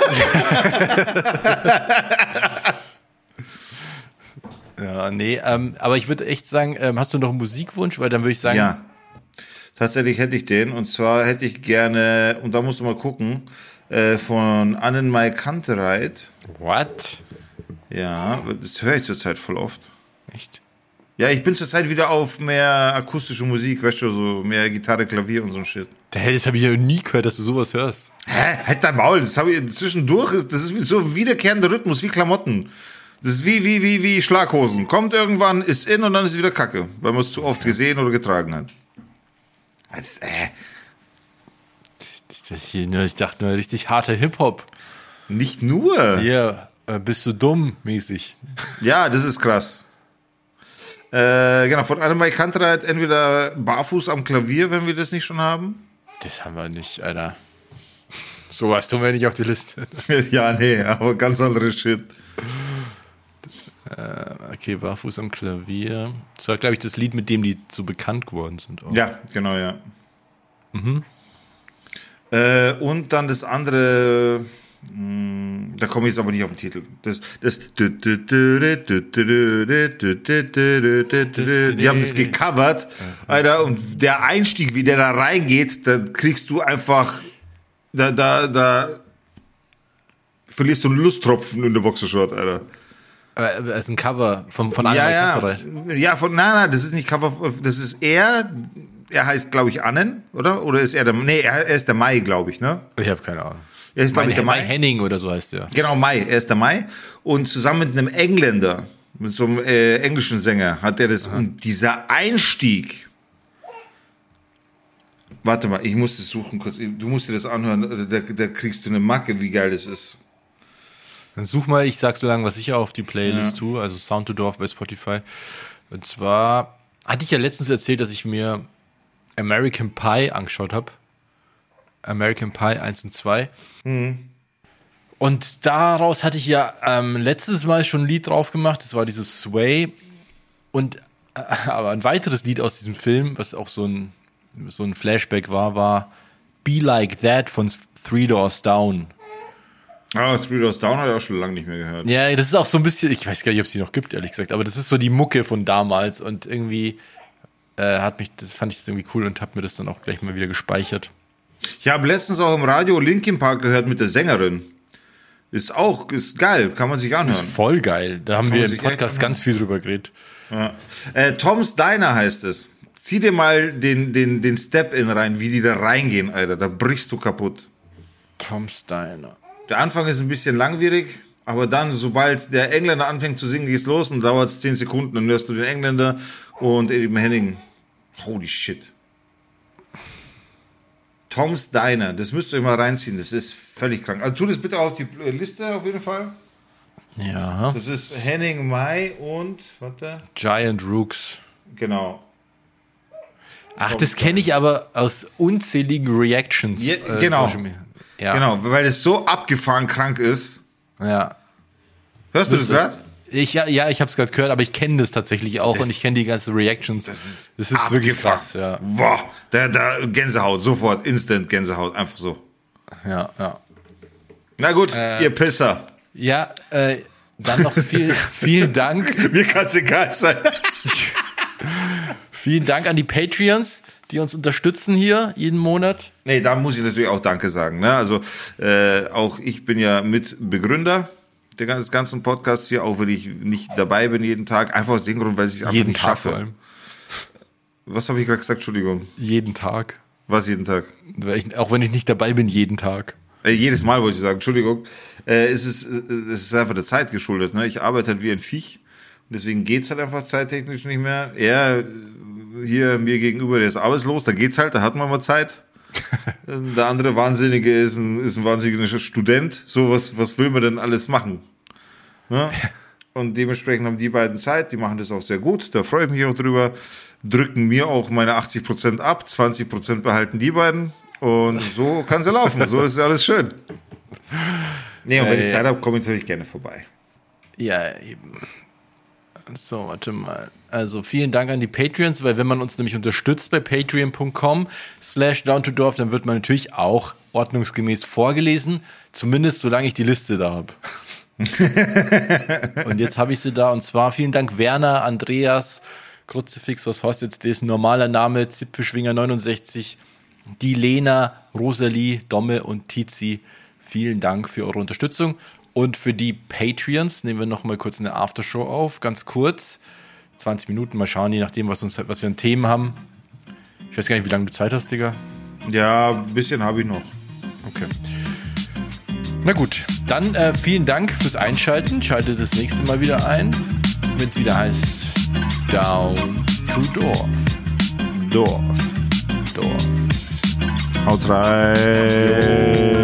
Ja, nee, ähm, aber ich würde echt sagen, ähm, hast du noch einen Musikwunsch? Weil dann würde ich sagen... Ja. Tatsächlich hätte ich den, und zwar hätte ich gerne, und da musst du mal gucken, äh, von Annenmai Kantereit. What? Ja, das höre ich zurzeit voll oft. Echt? Ja, ich bin zurzeit wieder auf mehr akustische Musik, weißt du, so mehr Gitarre, Klavier und so ein Shit. Hey, das habe ich ja nie gehört, dass du sowas hörst. Hä? Halt dein Maul, das habe ich zwischendurch, das ist so wiederkehrender Rhythmus, wie Klamotten. Das ist wie, wie, wie, wie Schlaghosen. Kommt irgendwann, ist in und dann ist wieder Kacke, weil man es zu oft gesehen oder getragen hat. Als, äh. Ich dachte nur, richtig harter Hip-Hop. Nicht nur. Ja, yeah, bist du dumm mäßig. Ja, das ist krass. Äh, genau, von Annenmai Kantereit entweder barfuß am Klavier, wenn wir das nicht schon haben. Das haben wir nicht, Alter. Sowas tun wir nicht auf die Liste. Ja, nee, aber ganz andere Shit. Äh, okay, barfuß am Klavier. Das war, glaube ich, das Lied, mit dem die so bekannt geworden sind. Auch. Ja, genau, ja. Mhm. Äh, und dann das andere, mh, da komme ich jetzt aber nicht auf den Titel. Das, das, die haben das gecovert, Alter, und der Einstieg, wie der da reingeht, da kriegst du einfach, da, da, da verlierst du einen Lusttropfen in der Boxershort, Alter. Aber es ist ein Cover von, von ja, Annenmai ja. Ja, von, nein, nein, das ist nicht Cover, das ist er, er heißt, glaube ich, Annen, oder? Oder ist er der, nee, er ist der Mai, glaube ich, ne? Ich habe keine Ahnung. Er ist, glaube ich, der Mai Mai. Henning oder so heißt der. Genau, Mai. Er ist der Mai. Und zusammen mit einem Engländer, mit so einem äh, englischen Sänger, hat er das. Aha. Und dieser Einstieg. Warte mal, ich muss das suchen kurz. Du musst dir das anhören, da, da kriegst du eine Macke, wie geil das ist. Dann such mal, ich sag so lange, was ich auf die Playlist ja. tue, also Sound to Dorf bei Spotify. Und zwar hatte ich ja letztens erzählt, dass ich mir American Pie angeschaut habe. American Pie eins und zwei. Mhm. Und daraus hatte ich ja ähm, letztes Mal schon ein Lied drauf gemacht, das war dieses Sway. Und äh, aber ein weiteres Lied aus diesem Film, was auch so ein, so ein Flashback war, war Be Like That von Three Doors Down. Ah, Three Doors Down habe ich auch schon lange nicht mehr gehört. Ja, das ist auch so ein bisschen, ich weiß gar nicht, ob es die noch gibt, ehrlich gesagt, aber das ist so die Mucke von damals und irgendwie äh, hat mich, das fand ich das irgendwie cool und habe mir das dann auch gleich mal wieder gespeichert. Ich habe letztens auch im Radio Linkin Park gehört mit der Sängerin. Ist auch, ist geil, kann man sich anhören. Ist voll geil, da haben kann wir im Podcast ganz viel drüber geredet. Ja. Äh, Tom's Diner heißt es. Zieh dir mal den, den, den Step-In rein, wie die da reingehen, Alter, da brichst du kaputt. Tom's Diner. Der Anfang ist ein bisschen langwierig, aber dann, sobald der Engländer anfängt zu singen, geht's los und dauert es zehn Sekunden, dann hörst du den Engländer und Eddie Henning. Holy shit. Tom's Diner, das müsst ihr euch mal reinziehen, das ist völlig krank. Also tu das bitte auf die Liste auf jeden Fall. Ja. Das ist Henning Mai und, warte. Giant Rooks. Genau. Ach, Tom's das kenne ich aber aus unzähligen Reactions. Ja, äh, genau. Ja. Genau, weil es so abgefahren krank ist. Ja. Hörst du das gerade? Ich, ja, ja, ich habe es gerade gehört, aber ich kenne das tatsächlich auch das, und ich kenne die ganzen Reactions. Das ist, das ist wirklich krass, ja. Boah, da, da Gänsehaut, sofort, instant Gänsehaut, einfach so. Ja, ja. Na gut, äh, ihr Pisser. Ja, äh, dann noch viel, vielen Dank. Mir kann es egal sein. Vielen Dank an die Patreons, die uns unterstützen hier jeden Monat. Nee, da muss ich natürlich auch Danke sagen. Ne? Also äh, auch ich bin ja Mitbegründer des ganzen Podcasts hier, auch wenn ich nicht dabei bin jeden Tag. Einfach aus dem Grund, weil ich es einfach jeden nicht Tag schaffe. Vor allem. Was habe ich gerade gesagt? Entschuldigung. Jeden Tag. Was jeden Tag? Weil ich, auch wenn ich nicht dabei bin, jeden Tag. Äh, jedes Mal wollte ich sagen, Entschuldigung. Äh, es, ist, es ist einfach der Zeit geschuldet. Ne? Ich arbeite halt wie ein Viech. Und deswegen geht's halt einfach zeittechnisch nicht mehr. Er hier mir gegenüber, der ist arbeitslos, da geht's halt, da hat man mal Zeit. Der andere Wahnsinnige ist ein, ist ein wahnsinniger Student. So, was, was will man denn alles machen? Ne? Und dementsprechend haben die beiden Zeit, die machen das auch sehr gut, da freue ich mich auch drüber, drücken mir auch meine achtzig Prozent ab, zwanzig Prozent behalten die beiden und so kann es ja laufen, so ist ja alles schön. Nee, und wenn ich Zeit habe, komme ich natürlich gerne vorbei. Ja, eben. So, warte mal. Also vielen Dank an die Patreons, weil wenn man uns nämlich unterstützt bei patreon punkt com slash down to dorf, dann wird man natürlich auch ordnungsgemäß vorgelesen, zumindest solange ich die Liste da habe. Und jetzt habe ich sie da und zwar vielen Dank Werner, Andreas, Kruzifix, was heißt jetzt das? Normaler Name, Zipfelschwinger neunundsechzig, die Lena, Rosalie, Domme und Tizi. Vielen Dank für eure Unterstützung. Und für die Patreons nehmen wir noch mal kurz eine Aftershow auf, ganz kurz. zwanzig Minuten, mal schauen, je nachdem, was, uns, was wir an Themen haben. Ich weiß gar nicht, wie lange du Zeit hast, Digga. Ja, ein bisschen habe ich noch. Okay. Na gut, dann äh, vielen Dank fürs Einschalten. Schaltet das nächste Mal wieder ein, wenn es wieder heißt Down to Dorf. Dorf. Dorf. Haut rein.